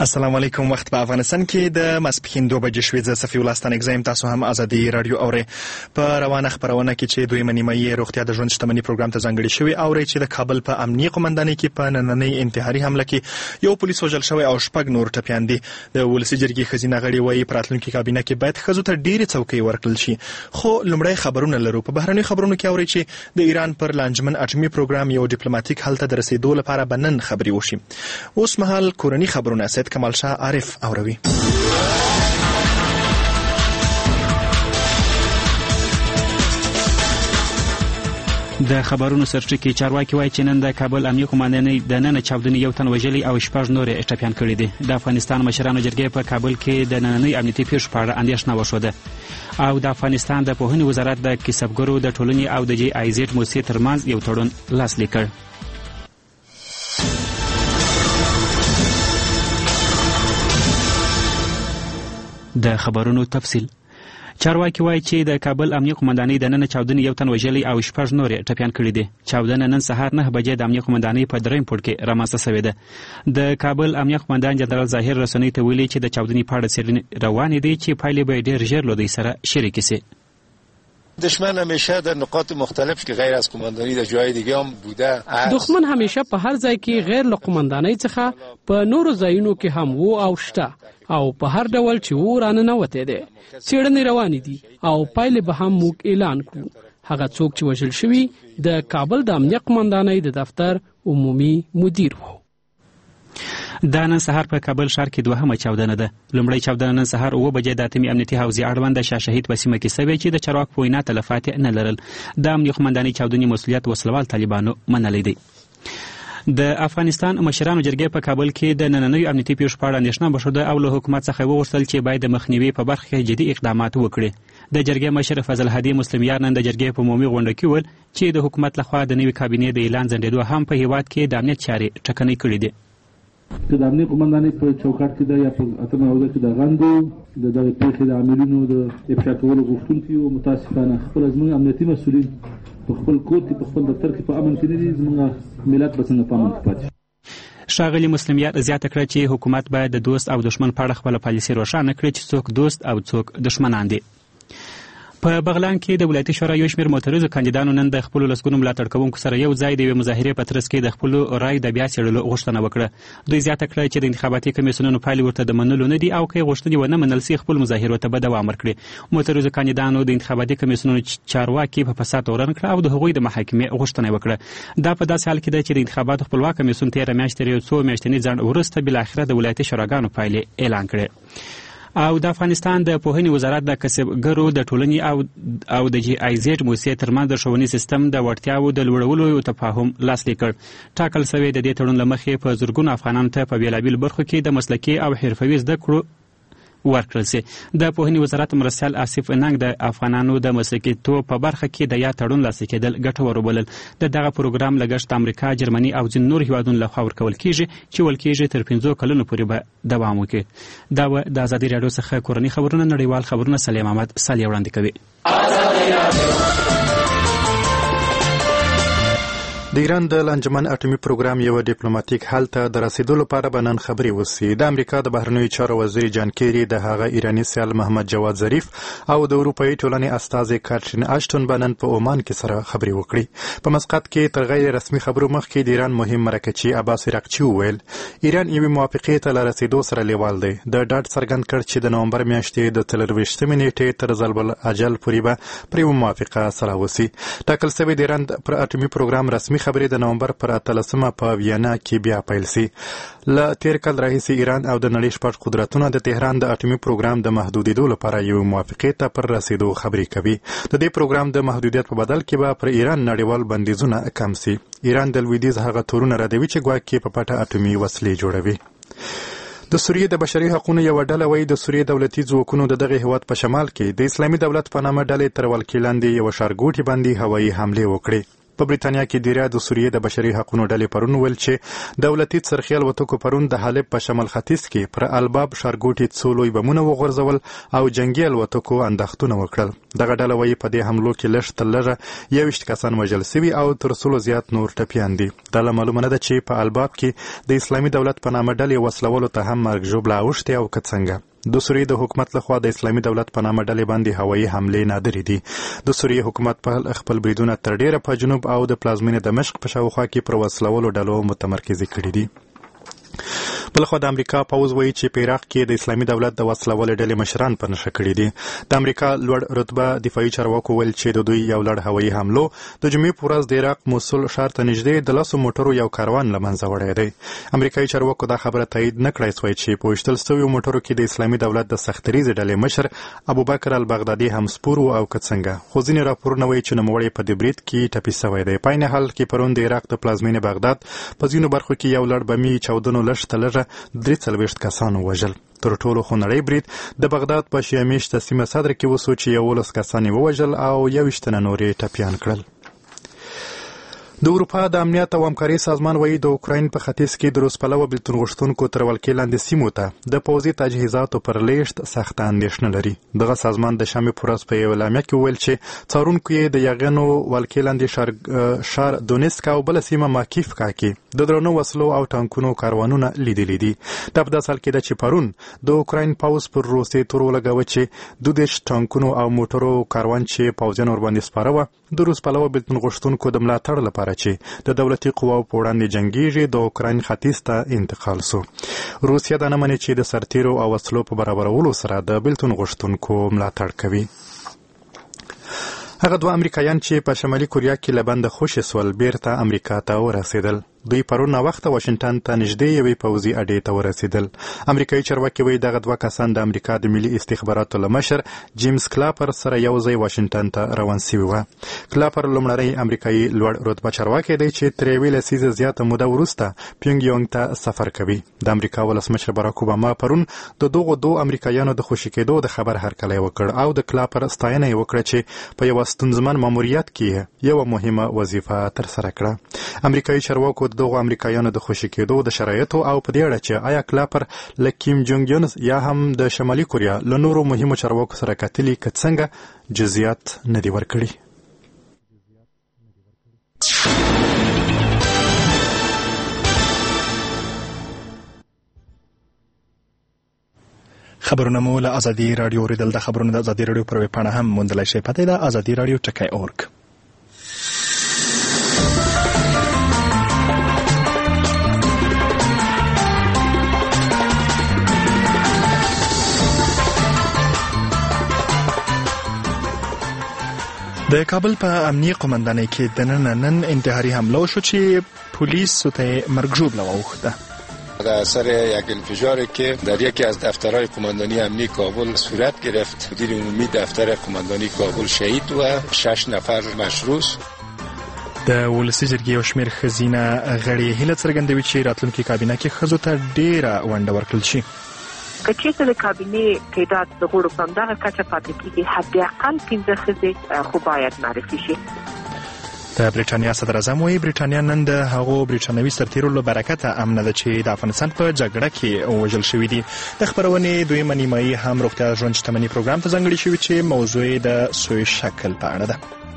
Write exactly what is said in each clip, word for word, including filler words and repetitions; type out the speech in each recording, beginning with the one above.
السلام علیکم. وخت په افغانستان کې د ماسپښین دوه بجې شوې. زه صفي الله ستانک زم. تاسو هم ازادي رادیو اورئ. په روانه خبرونه کې چې دویمه نیمه روغتیا د ژوند شتمنۍ پروګرام ته ځانګړې شوې اورئ چې د کابل په امنیه قومندانۍ کې په نننۍ انتحاري حمله کې یو پولیس وژل شوی او شپږ نور ټپیان دي. د ولسي جرګې ښځینه غړي وایي په راتلونکي کابینه کې باید ښځو ته ډېرې څوکۍ ورکړل شي. خو لومړی خبرونه لرو. په بهرنیو خبرونو کې اورئ چې د ایران پر لانجمن اټومي پروګرام یو ډیپلوماټیک حل ته د رسیدو لپاره به نن خبرې وشي. اوس مهال کورني خبرونه سید کمال شاه عارف اوروي. د خبرونو سرچینې چارواکي وایي چې نن د کابل امنیه قومندانۍ د نن چاودنې یو تن وژلي او شپږ نور ټپیان کړي دي. د افغانستان مشرانو جرګې په کابل کې د نننۍ امنیتي پیښو په اړه اندېښنه وښوده او د افغانستان د پوهنې وزارت د کسبګرو د ټولنې او د جی آی زیډ موسسې ترمنځ یو تړون لاسلیک کړ. د خبرونو تفصیل. چارواکي وایي چې د کابل امنیه قومندانۍ د نن چاودنې یو تن وژلي او شپږ نور ټپیان کړي دي. چاودنه نن سهار نه بجې د امنیه قومندانۍ په دریم پوړ کې رامنځته شوې ده. د کابل امنیه قومندان جنرال ظاهر رسنۍ ته ویلي چې د چاودنې په اړه څېړنې روانې دي چې پایلې به ډېر ژر له دوی سره شریکې شي. دشمن همیشه در نقاط مختلف که غیر از قماندانی در جای دیگه هم بوده. دښمن همیشه په هر ځای کې غیر له قماندانۍ څخه په نورو ځایونو کې هم وو او شته او په هر ډول چې و راننوتی دی. څېړنې روانې دي او پایلې به هم موږ اعلان کړو. هغه څوک چې وژل شوي د کابل د امنیه قماندانۍ د دفتر عمومي مدیر و. دا نن سهار په کابل ښار کې دوهمه چاودنه ده. لومړی چاودنه نن سهار اوه بجې د اتمې امنیتي حوزې اړوند د شاه شهید په سیمه کې شوې چې د چارواکو په وینا تلفات نه لرل. د امنیه قومندانۍ چاودنې مسؤلیت وسلوال طالبانو منلی دی. د افغانستان مشرانو جرګې په کابل کې د نننیو امنیتي پیښو په اړه اندېښنه وښوده او له حکومت څخه وغوښتل چې باید د مخنیوي په برخه کې جدي اقدامات وکړي. د جرګې مشر فضل هادي مسلمیار نن د جرګې په عمومي غونډه کې وویل چې د حکومت لخوا د نوي کابینې د اعلان ځنډېدو هم په هیواد کې د امنیت چارې ټکنۍ کړي دي. که د امنیه قومندانۍ په چوکاټ کې ده یا په اتمه حوزه کې د غندو د دغې پیښې د عاملینو د افشا کولو غوښتونکي وو، متاسفانه خپله زموږ امنیتي مسؤلین په خپل کور کې په خپل دفتر کې په امن کې نه دي. زموږ ملت به څنګه په امن کې پاتې شي؟ ښاغلي مسلمیار زیاته کړه چې حکومت باید د دوست او دشمن په اړه خپله پالیسي روښانه کړي چې څوک دوست او څوک دشمنان دي. په بغلان کې د ولایتي شورا یو شمېر معترضو کاندیدانو نن د خپلو لسګونو ملاتړ کوونکو سره یو ځای د یوې مظاهرې په ترڅ کې د خپلو رایو د بیا څېړلو غوښتنه وکړه. دوی زیاته کړه چې د انتخاباتي کمیسیونونو پایلې ورته د منلو نه دي او که یې غوښتنې ونه منل سي خپل مظاهرو ته به دوام ورکړي. معترضو کاندیدانو د انتخاباتي کمیسیونونو چارواکي په فساد تورن کړه او د هغوی د محاکمې غوښتنه وکړه. دا په داسې حال کې ده چې د انتخاباتو خپلواک کمیسیون تېره میاشت تر یو څو میاشتني ځنډ وروسته بالاخره د ولایتي شوراګانو پایلې اعلان کړې. او د افغانستان د پوهنې وزارت د کسبګرو د ټولنې او او د جی آی زیډ موسسې ترمنځ د ښوونیز سیستم د وړتیاوو د لوړولو یو تفاهم لاسلیک کړ. ټاکل شوی د دې تړون له مخې په زرګونو افغانانو ته په بېلابېلو برخو کې د مسلکي او حرفوي زده کړو ورکړل سي. د پوهنې وزارت مرستیال آصف اننګ د افغانانو د مسلکیتوب په برخه کې د یاد تړون لاسلیک کېدل ګټور وبلل. د دغه پروګرام لګښت امریکا، جرمني او ځینو نورو هیوادونو لخوا ورکول کېږي چې ویل کېږي تر پنځو کلونو پورې به دوام وکړي. دا و د ازادي راډیو څخه کورني خبرونه. نړیوال خبرونه سلیم احمد سالی وړاندې کوي. د ایران د لانجمن اټومي پروګرام یو ډیپلوماټیک حل ته د رسیدو لپاره به نن خبرې وشي. د امریکا د بهرنیو چارو وزیر جان کیری د هغه ایراني سیال محمد جواد ظریف او د اروپایي ټولنې استازي کاترین اشټون به نن په عمان کې سره خبرې وکړي. په مسقط کې تر غیر رسمي خبرو مخکې د ایران مهم مرکچي عباس عراقچي وویل ایران یوې موافقې ته له رسیدو سره لیوال دی. د ډاډ څرګند کړ چې د نومبر میاشتې د څلرویشتمې نیټې تر ضرب الاجل پورې به پر یوه موافقه سره وشي. ټاکل شوی د ایران پر اټومي پروګرام رسمي خبرې د نومبر پر اتلسمه په وینا کې بیا پیل شي. له تیر کال راهیسې ایران او د نړۍ شپږ قدرتونه د تهران د اټومي پروګرام د محدودېدو لپاره یو موافقې ته پر رسیدو خبرې کوي. د دې پروګرام د محدودیت په بدل کې به پر ایران نړیوال بندیزونه کم شي. ایران د لویدیځ هغه تورونه ردوي چې ګواکې په پټه اټومي وسلې جوړوي. د سوریې د بشري حقوقو یوه ډله وایي د سوریې دولتي ځواکونو د دغه هیواد په شمال کې د اسلامي دولت په نامه ډلې تر ولکې لاندې یوه ښارګوټي باندې هوایي حملې وکړې. په بریتانیا کې دیره د سوریې د بشري حقوقو ډلې پرون ویل چې دولتي څرخي الوتکو پرون د حلب په شمال ختیځ کې پر الباب ښارګوټي څو لوی بمونه وغورځول او جنگي الوتکو اندښتونه وکړل. دغه ډله وایي په دې حملو کې لږ تر لږه یوویشت کسان وژل سوي او تر سلو زیات نور ټپیان دي. دا له معلومه نه ده چې په الباب کې د اسلامي دولت په نامه ډلې وسلولو ته هم مرګ ژوبله اوښتې او که څنګه. د سوریې د حکومت لخوا د اسلامي دولت په نامه ډلې باندې هوایي حملې نادرې دي. د سوریې حکومت په خپل بریدونه تر ډیره په جنوب او د پلازمینې دمشق په شاوخوا کې پر وسلولو ډلو متمرکزې کړي دي. بلخوا د امریکا پوځ وایي چې په عراق کې د اسلامي دولت د وسلوالې ډلې مشران په نښه کړي دي. د امریکا لوړ رتبه دفاعي چارواکو ویل چې د دوی یو لړ هوایي حملو د جمعې په ورځ د عراق موصل ښار ته نږدې د لسو موټرو یو کاروان له منځه وړی دی. امریکایي چارواکو دا خبره تایید نه کړی سوی چې په ویشتل سویو موټرو کې د اسلامي دولت د سختریزې ډلې مشر ابوبکر البغدادي هم سپور و او که څنګه. خو ځینې راپورونه وایي چې نوموړی په دې برید کې ټپي سوی دی. په عین حال کې پرون د عراق د پلازمینې بغداد په ځینو برخو کې یو لړ بمي چاودنو لږ ته لږه درې څلوېښت کسان ووژل. تر ټولو خونړی برید د بغداد په شیعه میشته سیمه صدر کې وسو چې یولس کسان یې ووژل او یوویشت تنه نور یې ټپیان کړل. د اروپا د امنیت او همکارۍ سازمان وایي د اوکراین په ختیځ کې د روس پلوه بېلتون غوښتونکو تر ولکې لاندې سیمو ته د پوځي تجهیزاتو پر لیږد سخته اندېښنه لري. دغه سازمان د شنبې په ورځ په یوه اعلامیه کې وویل چې څارونکو یې د یاغیانو ولکې لاندې ښار دونیسک او بله سیمه ماکیفکا کې د درنو وسلو او ټانکونو کاروانونه لیدلي دي. دا په داسې حال کې ده چې پرون د اوکراین پوځ پر روسیې تور ولګاوه چې دوه دېرش ټانکونو او موټرو کاروان چې پوځیان ورباندې سپاره وه د روس پلوه بېلتون غوښتونکو د ملاتړ لپاره چې د دولتي قواو په وړاندې جنګیږي د اوکراین ختیځ ته انتقال سو. روسیه دا نه مني چې د سرتیرو او وسلو په برابرولو سره د بېلتون غوښتونکو ملاتړ کوي. هغه دوه امریکایان چې په شمالي کوریا کې له بنده خوشې سول بیرته امریکا ته ورسېدل. دوی پرون ناوخته واشنګټن ته نږدې یوې پوځي اډې ته ورسېدل. امریکایي چارواکي وایي دغه دوه کسان د امریکا د ملي استخباراتو له مشر جیمز کلاپر سره یو ځای واشنګټن ته روان سوي وه. کلاپر لومړنی امریکایي لوړ رتبه چارواکی دی چې تر یوې لسیزې زیاته موده وروسته پیونګ یانګ ته سفر کوي. د امریکا ولسمشر باراک اوباما پرون د دغو دوه امریکایانو د خوشي کېدو د خبر هرکلی وکړ او د کلاپر ستاینه یې وکړه چې په یوه ستونزمن ماموریت کې یوه مهمه وظیفه ترسره کړه. امریکایي چارواکو دغو امریکایانو د خوشي کېدو د شرایطو او په دې اړه چې آیا کلاپر له کیم جونګ یون یا هم د شمالي کوریا له نورو مهمو چارواکو سره کتلي که څنګه جزئیات نه دي ورکړي. خبرونه مو له ازادي رادیو اوریدل. د خبرونو د ازادي رادیو پر ویبپاڼه هم موندلی شئ. پته ده ازادي رادیو ټکی اورګ. د کابل په امنیه قماندانۍ کې د نن نن انتحاري حمله وشو چې پلیسو ته مرګ ژوبله واوښته. در اثر یک انفجاری که در یکی از دفترهای قماندانی امنیه کابل صورت گرفت. مدیر عمومی دفتر قماندانی کابل شهید و شش نفر مشروع. د ولسي جرګې یو شمېر ښځینه غړي هیله څرګندوي چې راتلونکي کابینه کې ښځو ته ډېره ونډه ورکړل شي. که چېرته د کابینې تعداد د غړو په همدغه کچه پاتې کېږي حداقل پنځه ښځې خو باید معرفي شي. د برېټانیا صدر اعظم وایي برېټانیا نن د هغو برېټانوي سرتیرو له برکته امنه ده چې د افغانستان په جګړه کې وژل شوي دي. د خپرونې دویمه نیمایي هم روغتیا ژوند شتمني پروګرام ته ځانګړې شوي چې موضوع یې د سوی شکل په اړه ده.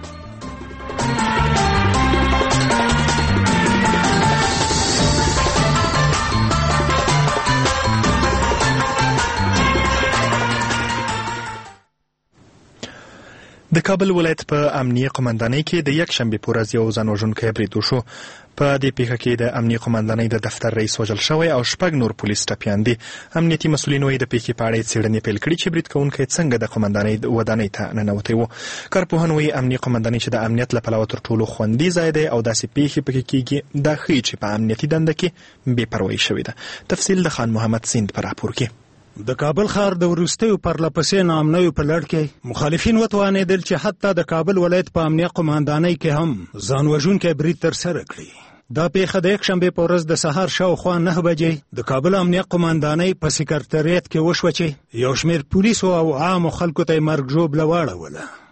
د کابل ولایت په امنیه قماندانۍ کې د یک شنبې په ورځ یو ځان وژونکی برید وشو. په دې پیښه کې د امنیه قماندانۍ د دفتر رئیس وژل شوی او شپږ نور پولیس ټپیان دي. امنیتي مسؤلین وایي د پیښې په اړه یې څېړنې پیل کړي چې برید کوونکی څنګه د قماندانۍ ودانۍ ته ننوتی و. کارپوهان وایي امنیه قماندانۍ چې د امنیت له پلوه تر ټولو خوندي ځای دی او داسې پیښې پکې کېږي دا ښیي چې په امنیتي دنده کې بې پروایي شوې ده. تفصیل د خان محمد سیند په راپور کې. د کابل ښار د وروستیو پرلپسې ناامنیو په لړ کې مخالفین وتوانېدل چې حتی د کابل ولایت په امنیه قماندانۍ کې هم ځان وژونکی برید ترسره کړي. دا پیښه د یکشنبې په ورځ د سهار شاوخوا نهه بجې د کابل امنیه قماندانۍ په سکرټریت کې وشوه چې یو شمېر پولیسو او عامو خلکو ته یې مرګ ژوبله واړوله.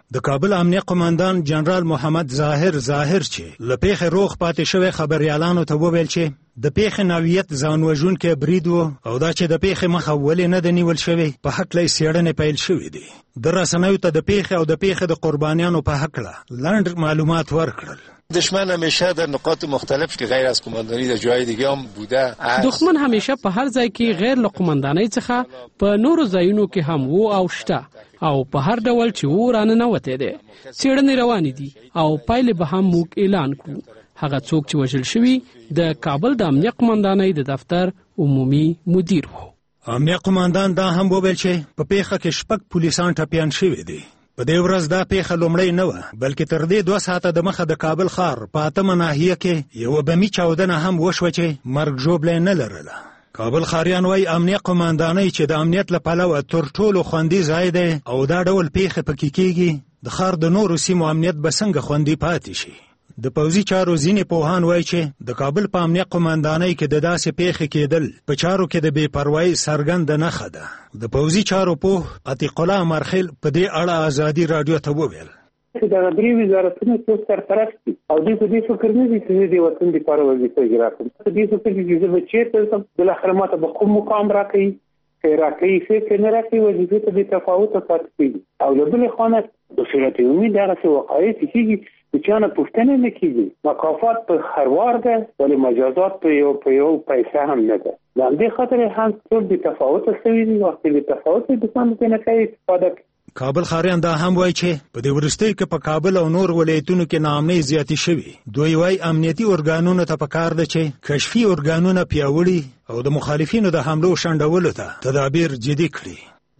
د کابل امنیه قوماندان جنرال محمد ظاهر ظاهر چې له پیښې روغ پاتې شوی خبريالانو ته وویل چې د پیښې نوعیت ځان وژونکی برید و او دا چې د پیښې مخه ولې نه د نیول شوی په هکله څېړنې پیل شوې دي. د رسنیو ته د پیښې او د پیښې د قربانیانو په هکله لنډ معلومات ورکړل. دشمن همیشه در نقاط مختلف که غیر از کماندانی در جای دیگه هم بوده. دښمن همیشه په هر ځای کې غیر له قومندانۍ څخه په نورو ځایونو کې هم وو او شته او په هر ډول چې و راننوتی دی. څېړنې روانې دي او پایلې به هم موږ اعلان کړو. هغه څوک چې وژل شوي د کابل د امنیه قومندانۍ د دفتر عمومي مدیر وو. امنیه قومندان دا هم وویل چې په پیښه کې شپږ پولیسان ټپیان شوي دي. په دې ورځ دا پیښه لومړی نه وه بلکې تر دې دوه ساعته د مخه د کابل ښار په اتمه ناحیه کې یوه بمي چاودنه هم وشوه چې مرګ ژوبلی نه لرله. کابل ښاریان وایي امنیه قومندانۍ چې د امنیت له پلوه تر ټولو خوندي ځای دی او دا ډول پیښې پکې کېږي د ښار د نورو سیمو امنیت به څنګه خوندي پاتې شي. د پوځي چارو ځینې پوهان وایي چې د کابل په امنیه قومندانۍ کې د داسې پیښې کېدل په چارو کې د بې پروایۍ څرګنده نښه ده. د پوځي چارو پوه عتیق الله مرخیل په دې اړه ازادي راډیو ته وویل چې دا درې وزارتونه څو سرپرست دي او دوی په دې فکر نه دي چې د وطن لپاره وظیفه اجرا کړي. په دې فکر کې چې زه چیرته سم بالاخره ماته به کوم مقام راکړي چې راکړي چې نه راکړي وظیفه ته بې تفاوته پاتې کېږي. او له بلې خوا نه د صورت عمومي دغسې وقایع چې کېږي د چا نه پوښتنه نه کېږي. مکافات په خروار ده ولې مجازات په یو په یو پیسه هم نه ده. د همدې خاطر هم ټول بې تفاوته شوي دي. وخت بې تفاوته دښمن ورته نه کوي استفاده کوي. کابل ښاریان دا هم وایي چې په دې وروستیو کې په کابل او نور ولایتونو کې ناامنۍ زیاتې شوي. دوی وایي امنیتي ارګانونو ته پکار ده چې کشفي ارګانونه پیاوړي او د مخالفینو د حملو شنډولو ته تدابیر جدي کړي.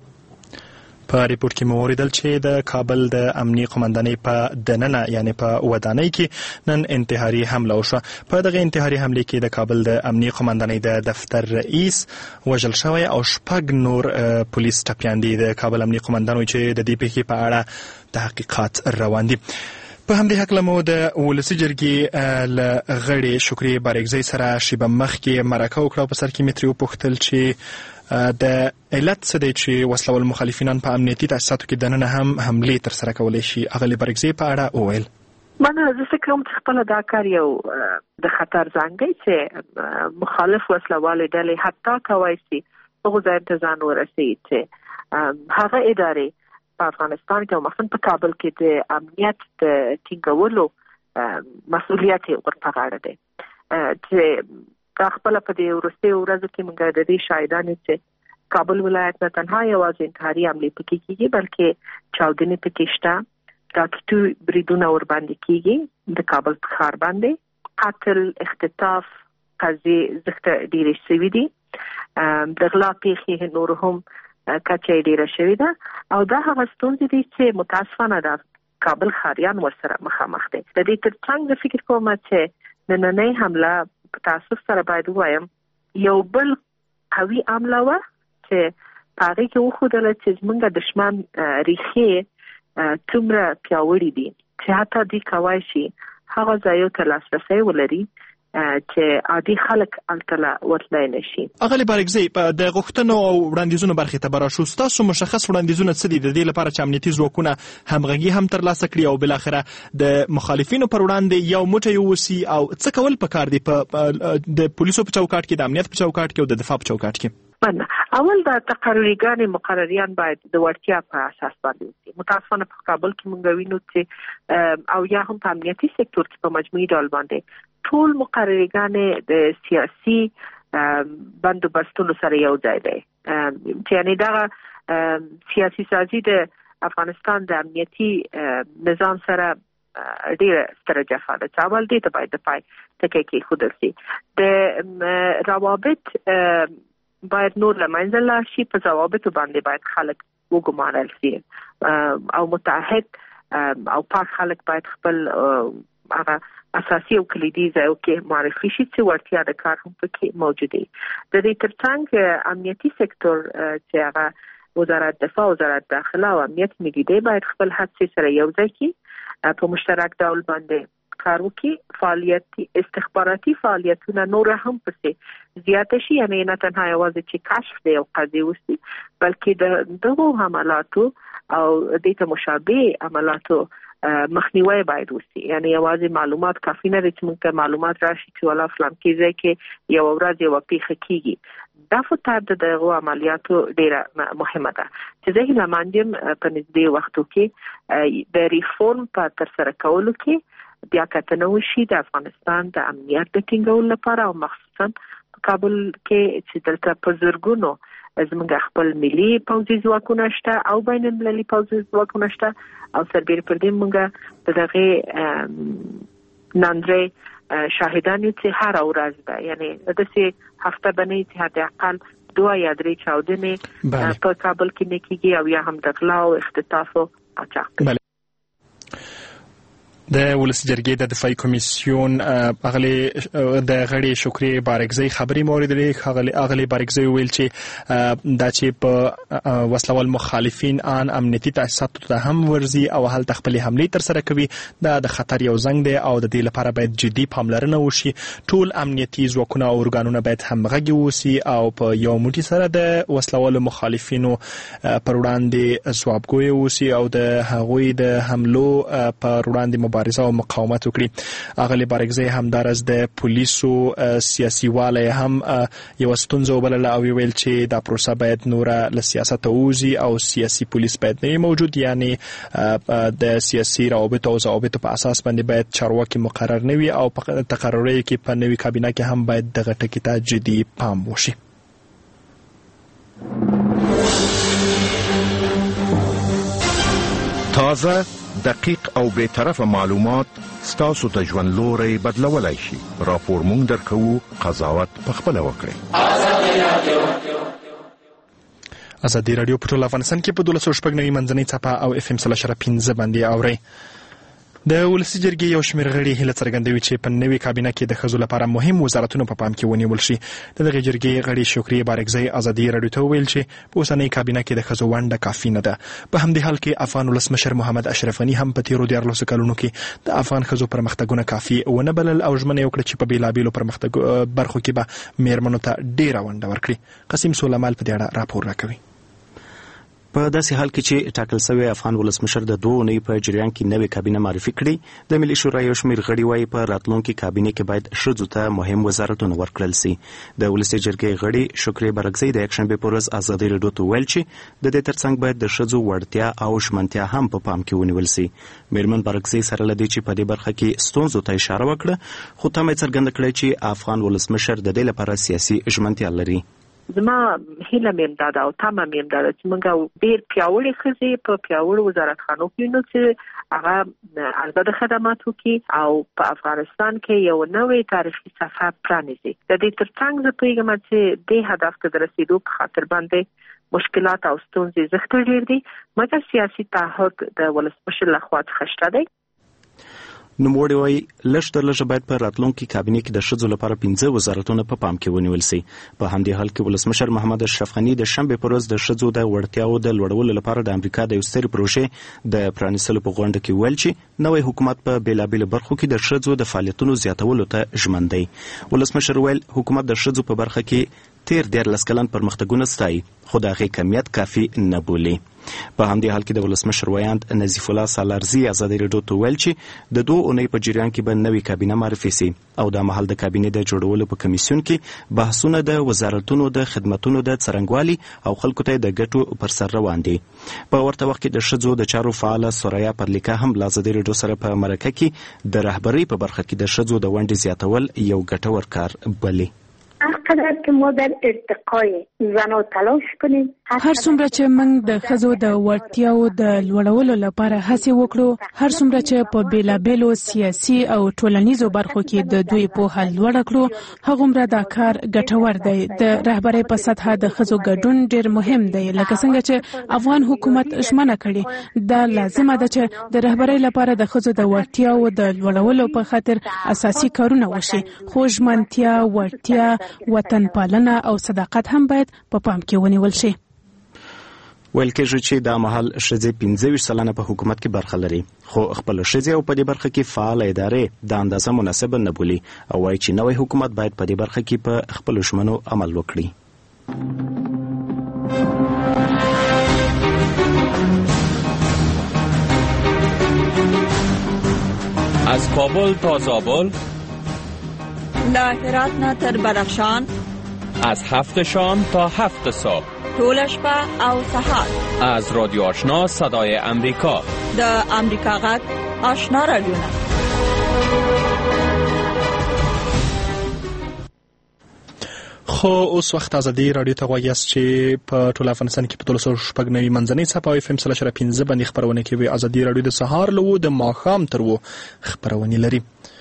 په ریپورت کې مو اوریدل چې د کابل د امنیه قومندانۍ په دننه یعنی په ودانۍ کې نن انتحاري حمله وشوه. په دغه انتحاري حمله کې د کابل د امنیه قومندانۍ د دفتر رئیس وژل شوی او شپږ نور پولیس ټپیان دي. د کابل امنیه قومندان وایي چې د دې پیښې په اړه تحقیقات روان دي. په همدې هکله مو د ولسي جرګې له غړي شکري بارګزۍ سره شیبه مخکې مرکه وکړه او په سر کې مې ترې وپوښتل چې د علت څه دی چې وسله وال مخالفینان په امنیتي تاسیساتو کې دننه هم حملې ترسره کولی شي. اغلې بارګزۍ په اړه وویل منه زه فکر کوم چې خپله دا کار یو د خطر زنګ دی چې مخالف وسله والې ډلې حتی کولی شي هغو ځایونو ته ځان ورسوي چې هغه ادارې په افغانستان کې او مخصوصا په کابل کې د امنیت د ټینګولو مسؤلیت یې ورته غاړه دی. چې دا خپله په دې وروستیو ورځو کې موږ د دې شاهدان یو چې کابل ولایت نه تنها یوازې انتحاري حملې پکې کېږي بلکې چاودنې پکې شته، راکټي بریدونه ورباندې کېږي د کابل په ښار باندې، قتل، اختطاف، قضیې زښته ډېرې شوي دي، د غلا پیښې نور هم کچه ډېره شوې ده او دا هغه ستونزې دي چې متاسفانه د کابل ښاریان ورسره مخامخ دي. د دې تر څنګ زه فکر کوم چې نننۍ حمله په تاسف سره باید ووایم یو بل قوي عمله وه چې په هغې کې وښودله چې زموږ دښمن ریښې څومره پیاوړي دي چې حتی دوی کولی شي هغه ځایو ته لاسرسی ولري چې عادي خلک هلته ورتلی نه شي. اغلې بارګزۍ د غوښتنو او وړاندیزونو برخې ته به راشو. ستاسو مشخص وړاندیزونه څه دي د دې لپاره چې امنیتي ځواکونه همغږي هم ترلاسه کړي او بالاخره د مخالفینو پر وړاندې یو موټی واوسي او څه کول پکار دي په د پولیسو په چوکاټ کې، د امنیت په چوکاټ کې او د دفاع په چوکاټ کې؟ اول د تقرریګانې مقرریان باید د وړتیا په اساس باندې وي. متاسفانه په کابل کې موږ وینو چې او یا هم په امنیتي سکتور کې په مجموعي ډول باندې ټول مقرریګانې د سیاسي بندوبستونو سره یو ځای دی. چې یعنې دغه سیاسي سازي د افغانستان د امنیتي نظام سره ډېره ستره جفا ده چې اول دې ته باید د پای ټکی کېښودل شي. د روابط باید نور له منځه لاړ شي، په ضوابطو باندې باید خلک وګمارل شي او متحد او پاک خلک باید خپل هغه اساسي او کلیدي ځایو کې معرفي شي چې وړتیا د کار هم پکې موجود وي. د دې تر څنګ امنیتي سکتور چې هغه وزارت دفاع، وزارت داخله او امنیت ملي باید خپل هڅې سره یو ځای کړي، په مشترک ډول باندې کار وکړي، فعالیتي استخباراتي فعالیتونه نور هم پسې زیاته شي. یعنې نه تنها یوازې چې کشف دی او قضیې وسي بلکې د دغو حملاتو او دې ته مشابه عملاتو مخنیوي باید وشي. یعنی یوازې معلومات کافی نه دي چې موږ معلومات راشي چې ولا فلان کېږي کې یو ورځ یو پیښه کیږي. دا فتر د دغه عملیاتو ډیره مهمه ده چې زه هیله مندم په نږدې وختو کې د ریفورم په تر سره کولو کې بیا کتنه وشي د افغانستان د امنیت د ټینګولو لپاره او مخصوصا په کابل کې چې دلته په زرګونو زموږ خپل ملي پوځي ځواکونه شته او بین المللي پوځي ځواکونه شته او سربېره پر دې موږ د دغه ناندرې شاهدان یو چې هر ورځ ده، یعنی د دې هفته باندې چې حد اقل دوه یا درې چاودنې په کابل کې نه کیږي او یا هم د غلا او اختطاف او قاچاق. د ولس جرګې د دفاعي کمیسیون اغلی د غړي شکري بارګزی خبري موریدلې اغلی بارګزی ویل چې دا چې په وسلوال مخالفین ان امنیتي تاسیسات ته هم ورزي او هل تخپل حمله تر سره کوي دا د خطر یو زنګ دی او د دې لپاره باید جدي پاملرنه وشي. ټول امنیتي ځواکونه او ارګانونه باید همغږي وسی او په یو موټي سره د وسلوال مخالفینو پر وړاندې ځوابګوي وسی او د هغوی د حملو پر وړاندې مبارزه او مقاومت وکړي. اغلی بارګزی همدارس د پولیسو سیاسي والی هم یو ستونزه وبلله او ویل چې دا پروسه باید نوره له سیاست اوزي او سیاسي پولیس باید نه موجود، یعنی د سیاسي روابط او ضوابط په اساس باندې باید چارواکي مقرر نه وي او په تقرری کې په نوي کابینه کې هم باید دغه ټکی ته جدي پام وشي. تازه دقیق او به طرفه معلومات ستاسو د ژوند لوري بدلولای شي. راپور مونږ درکو، قضاوت پخپله وکړئ. ازادي رادیو په ټول افغانستان کې په دولس شپږ نوي منځنۍ څپه او اف ام سل شره پنځه باندې اوري. د ولسي جرګې یو شمېر غړي هیله څرګندوي چې په نوې کابینه کې د ښځو لپاره مهم وزارتونه په پام کې ونیول شي. د دغې جرګې غړي شکري بارګزی ازادي رادیو ته وویل چې په اوسنۍ کابینه کې د ښځو ونډه کافي نه ده. په همدې حال کې افغان ولسمشر محمد اشرف غني هم په تیرو دیارلسو کلونو کې د افغان ښځو پرمختګونه کافي ونه بلل او ژمنه وکړه چې په بېلابېلو پرمختګ برخو کې به میرمنو ته ډېره ونډه ورکړي. قسیم سولمال په دې اړه راپور راکوي. په داسې حال کې چې ټاکل شوی افغان ولسمشر د دوه اونۍ په جریان کې نوې کابینه معرفي کړي، د ملي شورا یو شمېر غړي وايي په راتلونکي کابینه کې باید ښځو ته مهم وزارتونه ورکړل شي. د ولسي جرګې غړي شکري بارګزی د یکشنبې په ورځ ازادي رادیو ته ویل چې د دې ترڅنګ باید د ښځو وړتیا او ژمنتیا هم په پام کې ونیول شي. میرمن بارګزی سره لدی چې په دې برخه کې ستونزو ته اشاره وکړه، خو تمه څرګنده کړې چې افغان ولسمشر د دې لپاره سیاسي ژمنتیا لري. زما هیله مې امداد او تمه مې امداد چې موږ ډېر پیاوړې ښځې په پیاوړو وزارتخانو کې نو چې هغه البته خدمات وکړي او په افغانستان کې یو نوې تاریخي صفحه پرانیزي. د دې ترڅنګ زه پوهیږم چې دې هدف ته د رسیدو په خاطر باندې مشکلات او ستونزې زښته ډېر دي، مګر سیاسي تعهد د ولسمشر لخوا څخه شته دی. نوموړی وايي لږ تر لږه باید په راتلونکي کابینه کې د ښځو لپاره پنځه وزارتونه په پام کې ونیول شي. په همدې حال کې ولسمشر محمد اشرف غني د شنبې په ورځ د ښځو د وړتیاو د لوړولو لپاره د امریکا د یو سترې پروژې د پرانیستلو په غونډه کې ویل چې نوی حکومت په بېلابېلو برخو کې د ښځو د فعالیتونو زیاتولو ته ژمن دی. ولسمشر ویل حکومت د ښځو په برخه کې تیر دیارلس کلن پرمختګونه ستایي، خو د هغې کمیت کافي نه بولي. په همدې حال کې د ولسمشر ویاند نظیف الله سالارزي ازادي رادیو ته ویل چې د دوه اونۍ په جریان کې به نوې کابینه معرفي شي او دا مهال د کابینې د جوړولو په کمیسیون کې بحثونه د وزارتونو د خدماتونو د څرنګوالي او خلکو ته د ګټو پر سر روان دي. په ورته وخت کې د ښځو د چارو فعاله سوریا پرلیکا هم له ازادي رادیو سره په مرکه کې د رهبرۍ په برخه کې د ښځو د ونډې زیاتول یو ګټور کار بلي. هرقدر که ما در ارتقای زنان تلاش کنیم، هر څومره چې موږ د ښځو د وړتیاو د لوړولو لپاره هڅې وکړو، هر څومره چې په بیلابېلو سیاسي او ټولنیزو برخو کې د دوی پوهه لوړه کړو، هغومره دا کار ګټور دی. د رهبرۍ په سطحه د ښځو ګډون ډېر مهم دی، لکه څنګه چې افغان حکومت ژمنه کړې. دا لازمه ده چې د رهبرۍ لپاره د ښځو د وړتیاو د لوړولو په خاطر اساسي کارونه وشي، خو ژمنتیا، وړتیا، وطن پالنه او صداقت هم باید په پام کې ونیول شي. ویل کېږي چې دا مهال ښځې پنځه ویشت سلنه په حکومت کې برخه لري، خو خپل ښځې او په دې برخه کې فعال ادارې د اندازه مناسبه نه بولي او وایي چې نوی حکومت باید په دې برخه کې په خپل ژمنو عمل وکړي. از کابل تا زابل، له هرات نه تر بدخشان، از هفت شام تا هفت صبح، ټول شپه او سهار. از رادیو آشنا صدای امریکا، د امریکا غږ آشنا رادیو. خو اوس وخت ازادي رادیو ته غواړي چې په ټول افغانستان کې په ټول سر شپږ نوي منځنۍ څپه او اف ام سلاشره پنځه باندې خبرونه کوي. ازادي رادیو د سهار لو د ماښام تر و خبرونه لري.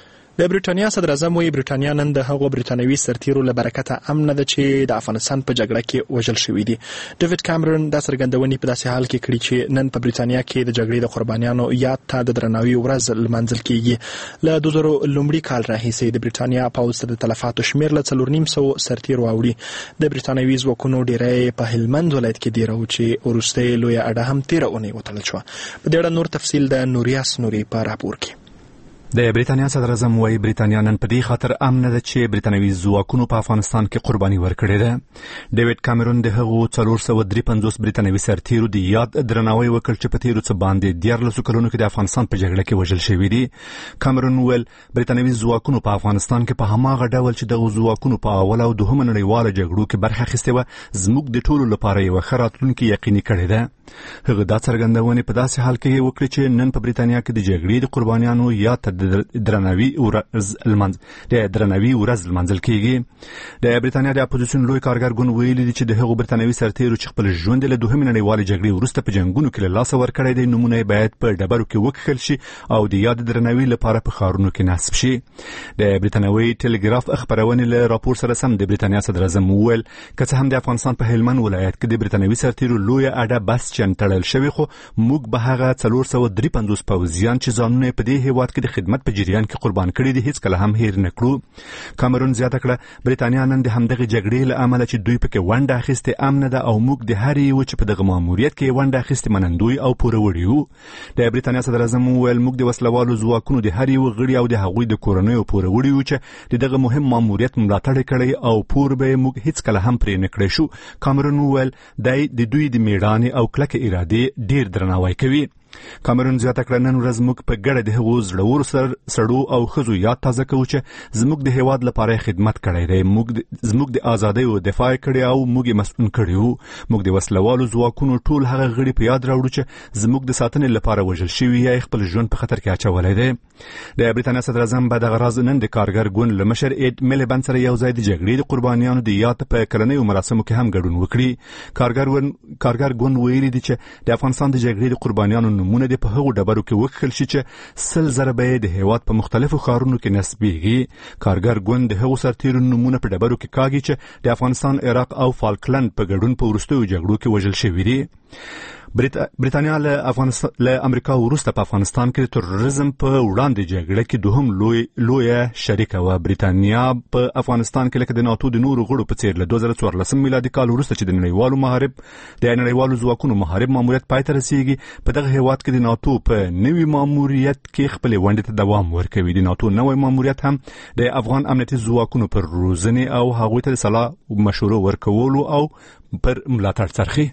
د بریټانیا صدر اعظم وایي بریټانیا نن د هغو بریټانوي سرتیرو له برکته امن ده چې د افغانستان په جګړه کې وژل شوي دي. ډیوډ کامرون دا څرګندونې په داسې حال کې کړي چې نن په بریټانیا کې د جګړې د قربانیانو یاد ته د درناوي ورځ لمانځل کیږي. له دوه زره لومړي کال راهیسې د بریټانیا پوځ د تلفاتو شمېر له څلور نیم سوه سرتیرو اوړي. د بریټانوي ځواکونو ډیری په هلمند ولایت کې ډیره و چې وروستۍ لویه اډه هم تېره اونۍ وتړل شوه. په دې اړه نور تفصیل د نوریاس نوري په راپور کې. د بریټانیا صدر اعظم وايي بریټانیا نن په دې خاطر امن ده چې بریټانوي ځواکونو په افغانستان کې قرباني ورکړې ده. ډیوډ کامرون د هغو څلور سوه درې پنځوس بریټانوي سرتیرو د یاد درناوی وکړ چې په تیرو څه باندې دیارلسو کلونو کې د افغانستان په جګړه کې وژل شوي دي. کامرون ویل بریټانوي ځواکونو په افغانستان کې په هماغه ډول چې دغه ځواکونو په اول او دوهمه نړیواله جګړو کې برخه اخیستې وه زموږ د ټولو لپاره یوه ښه راتلونکې یقیني کړې ده. هغه دا څرګندونې په داسې حال کې وکړې چې نن په بریټانیا کې د جګړې د قربانیانو یاد ته درناوي ورځ لمانځل د درناوي ورځ لمانځل کیږي. د بریټانیا د اپوزیسیون لوی کارګر ګوند ویلي دي چې د هغو بریټانوي سرتیرو چې خپل ژوند له دوهمې نړیوالې جګړې وروسته په جنګونو کې له لاسه ورکړی دی نومونه یې باید په ډبرو کې وکښل شي او د یاد درناوي لپاره په ښارونو کې نصب شي. د بریټانوي ټلګراف خبرونې له راپور سره سم د بریټانیا صدر اعظم وویل که څه هم د افغانستان په هلمند ولایت کې د بریټانوي سرتیرو لویه اډه بس چن تړل شوې خو موږ به هغه څلور سوه درې پنځوس پوځیان چې ځانونه په دې هیواد کې د خدمت په جریان کې قربان کړي دي هیڅ کله هم هیر نه کړو. کامرون زیاته کړه بریټانیا نن د همدغه جګړې له امله چې دوی پکې ونډه اخیستې امن ده او موږ د هر یو چې په دغه ماموریت کې ونډه اخیستې منندوی او پوروړي یو. د بریټانیا صدر اعظم وویل موږ د وسلوالو ځواکونو د هر یو غړي او د هغوی د کورنیو پوروړي یو چې د دغه مهم ماموریت ملاتړ کړی او پور به موږ هیڅ کله هم پرې نه کړی شو. کامرون وویل دی د دوی د میړانې او کلکې ارادې ډیر درناوی کوي. کامرون زیاته کړه نن ورځ موږ په ګډه د هغو زړورو سړو او ښځو یاد تازه کوو چې زموږ د هیواد لپاره خدمت کړی دی. موږ زموږ د ازادیو دفاع کړې او موږ یې مسؤل کړي وو. موږ د وسلوالو ځواکونو ټول هغه غړي په یاد راوړو چې زموږ د ساتنې لپاره وژل شوي یا خپل ژوند په خطر کې اچولی دی. د بریټانیا صدر اعظم به دغه راز نن د کارګر ګوند له مشر ایډ میلیبند سره یو ځای د جګړې د قربانیانو د یاد په کلنیو مراسمو کې هم ګډون وکړي. کارګر ګوند ویلي دي چې د افغانستان د جګړې د قربانیانو نومونه د په هغو ډبرو کې وکښل شي چې سل زره به د هیواد په مختلفو ښارونو کې نصبېږي. کارګر ګوند د هغو سرتیرو نومونه په ډبرو کې کاږي چې د افغانستان عراق او فالکلند په ګډون په وروستیو جګړو کې وژل شوي دي. بریټانیا له افغانستان له امریکا وروسته په افغانستان کې تروریزم په وړاندې جګړه کې دوهم لوی لویه شریکه وه. بریټانیا په افغانستان کې لکه د ناتو د نورو غړو په څیر له دوه زره څوارلسم میلادي کال وروسته چې د نړیوالو محارب د نړیوالو ځواکونو محارب ماموریت پای ته رسیږي په دغه هیواد کې د ناتو په نوي ماموریت کې خپلې ونډې ته دوام ورکوي. د ناتو نوی ماموریت هم د افغان امنیتي ځواکونو پر روزنې او هغوی ته د سلا مشورو ورکولو او پر ملاتړ څرخي.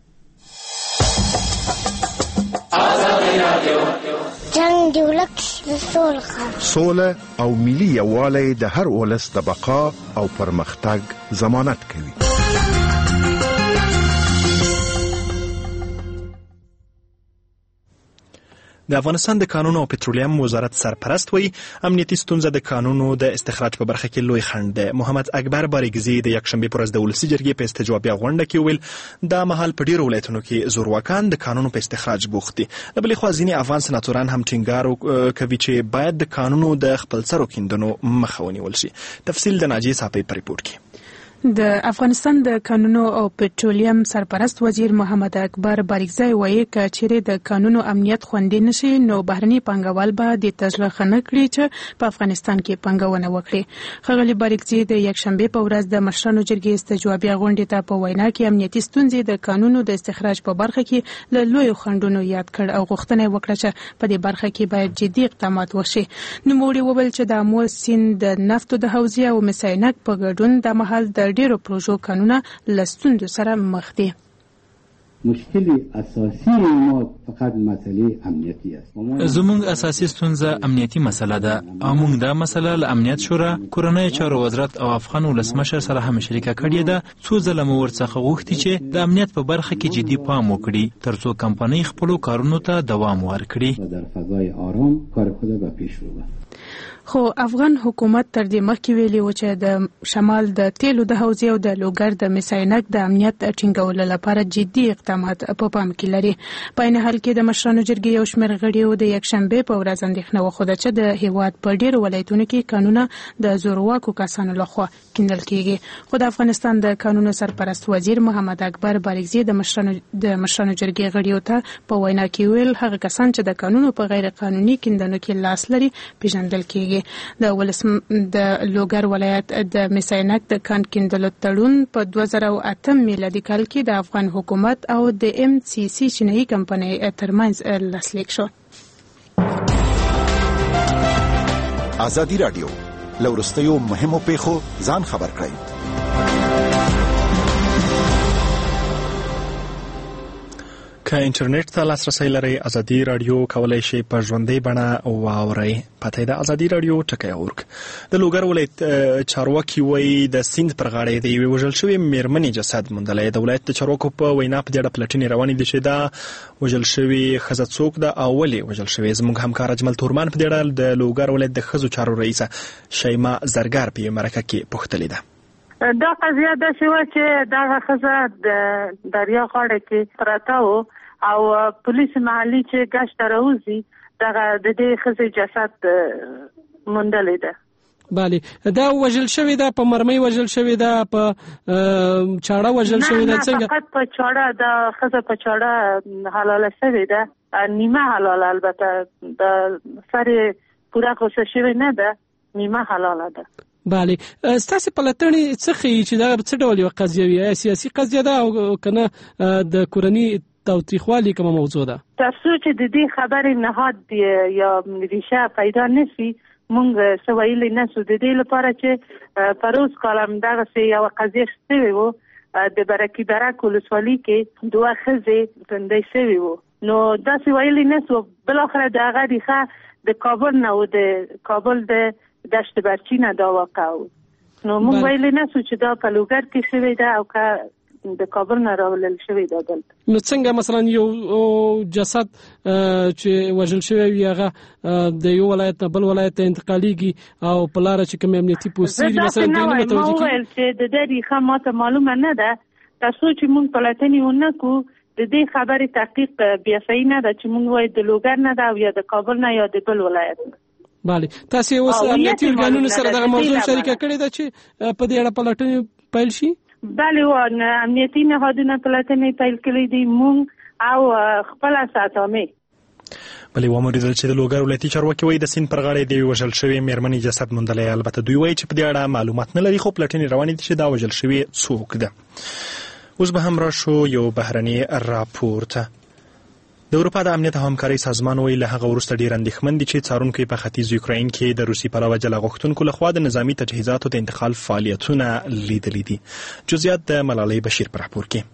جنگ دی ولک سوله او ملي یووالی د هر ولس د بقا او پرمختګ ضمانت کوي. د افغانستان د کانونو او پټرولیم وزارت سرپرست وایي امنیتي ستونزه د کانونو د استخراج په برخه کې لوی خنډ ده. محمد اکبر باریګزي د یکشنبه پر ورځ د ولسي جرګې په استجوابیه غونډه کې ویل دا مهال په ډیرو ولایتونو کې زورواکان د کانونو په استخراج بوخت دي. د بلې خوا ځینې افغان سناتوران هم ټینګار کوي چې باید د کانونو د خپلسرو کیندنو مخه ونیول شي. تفصیل د ناجیه صاحب په ریپورت کې. د افغانستان د کانونو او پټرولیم سرپرست وزیر محمد اکبر باریګزی وایي چې چیرې د کانونو امنیت خوندي نشي نو بهرني پانګوال به د تجربه نه کړي چې په افغانستان کې پانګونه وکړي. ښاغلي باریګزی د یکشنبه په ورځ د مشرانو جرګې استجوابیه غونډې ته په وینا کې امنیتي ستونزې د کانونو د استخراج په برخه کې له لوی خنډونو یاد کړ او غوښتنه وکړه چې په دې برخه کې باید جدي اقدامات وشي. نوموړي وویل چې د امو سیند د نفتو د حوزې او مساینک په ګډون د مهال د ډیرو پروژو کانونه له ستونزو سره مخ دي. مشکل اساسی ما فقط مسئله امنیتی است. زموږ اساسي ستونزه امنیتي مسله ده او موږ دا مسله له امنیت شورا، کورنۍ چارو وزارت او افغان ولسمشر سره هم شریکه کړې ده. څو ځله مو ورڅخه غوښتي چې د امنیت په برخه کې جدي پام وکړي ترڅو کمپنۍ خپلو کارونو ته دوام ورکړي. در فضای آرام کار خود به پیش ببرد. خو افغان حکومت تر دې مخکې ویلي و چې د شمال د تیلو د حوزې او د لوګر د مساینک د امنیت ټینګولو لپاره جدي اقدامات په پام کې لري. په عین حال کې د مشرانو جرګې یو شمېر غړیو د یکشنبې په ورځ اندېښنه وښوده چې د هیواد په ډېرو ولایتونو کې قانونه د زورواکو کسانو لخوا کیندل کیږي. خو د افغانستان د قانونو سرپرست وزیر محمد اکبر بارګزی د مشرانو د مشرانو جرګې غړیو ته په وینا کې ویل هغه کسان چې د قانونو په غیر قانوني کیندنو کې لاس لري پیژندل کیږي. د ولسم د لوګر ولایت د مساینک د کان کیندلو تړون په دوه زره او اته میلادي کال کې د افغان حکومت او د ام سی سی چینایي کمپنۍ ترمنځ لاسلیک شو. ازادي رادیو لورستیو مهمو پیښو ځان خبر کړئ. که انټرنیټ ته لاسرسی لرئ ازادي رادیو کولای شي په ژوندۍ بڼه واورئ. پته د ازادي رادیو ټکی اورک د لوګر ولایت چارواکي وایي د سیند پر غاړه د یوې وژل شوې میرمنې جسد موندلی. د ولایت د چارواکو په وینا په دې اړه پلټنې روانې دي چې دا وژل شوې ښځه څوک ده او ولې وژل شوې. زموږ همکار اجمل تورمان په دې اړه د لوګر ولایت د ښځو چارو رئیسه شیما زرګر په یوه مرکه کې پوښتلې ده. دا قضیه داسې وه چې دغه ښځه د دریا غاړه کې پرته وه او پولیس محلي چې ګشت ته راوځي دغه د دې ښځې جسد موندلی ده. بله دا وژل شوې ده په مرمۍ وژل شوې ده په چاړه وژل شوې ده څنګه؟ نه فقط په چاړه د ښځه په چاړه حلاله شوې ده، نیمه حلاله، البته د سر پوره غوڅه شوې نه ده، نیمه حلاله ده. بله ستاسې پلټنې څه ښیي چې دا څه ډول یوه قضیه وي؟ آیا سیاسي قضیه ده او که نه د کورني تاوتریخوالي کومه موضوع ده؟ تر څو چې د دې خبرې نهاد یا ریشه پیدا نشي موږ څه ویلی نه شو. د دې لپاره چې پروز کال هم دغسې یوه قضیه شوې وه د برکي برک ولسوالي کې دوه ښځې ژوندۍ شوې وو، نو داسې ویلی نه شو. بالاخره د هغه ریښه د کابل نه و، د کابل د دشت برچي نه دا واقع و، نو موږ ویلی نه شو چې دا په لوګر کې شوې ده او که د کابل نه راولل شوی دا دلته. نو څنګه مثلا یو جسد چې وژل شوی وي هغه د یو ولایت نه بل ولایت ته انتقالیږي او په لاره چې کوم امنیتي پوسټ مثلا دوی نه متوجه کیږي؟ ما ویل چې د دې ریښه ماته معلومه نه ده، تر څو چې موږ پلټنې ونه کړو د دې خبرې تحقیق بیا صحیح نه ده چې موږ وایو د لوګر نه ده او یا د کابل نه یا د بل ولایت نه. بله تاسې اوس امنیتي ارګانونو سره دغه موضوع شریکه کړې ده چې په دې اړه پلټنې پیل شي؟ بله و امنیتي نهادونه پلټنې پیل کړې دي، موږ او خپله ساتامې. بلې وموریدل چې د لوګر ولایتي چارواکي وایي د سیند پر غاړه د یوې وژل شوې میرمنې جسد موندلی. البته دوی وایي چې په دې اړه معلومات نه لري، خو پلټنې روانې دي چې دا وژل شوې څوک ده. اوس به هم راشو یو بهرني راپور ته. د اروپا د امنیت او همکارۍ سازمان وایي له هغه وروسته ډېر اندېښمن دي چې څارونکي په ختیځ یوکراین کې د روسي پلوه جلا غوښتونکو لخوا د نظامي تجهیزاتو د انتقال فعالیتونه لیدلي دي. جزئیات د ملالۍ بشیر په راپور کې.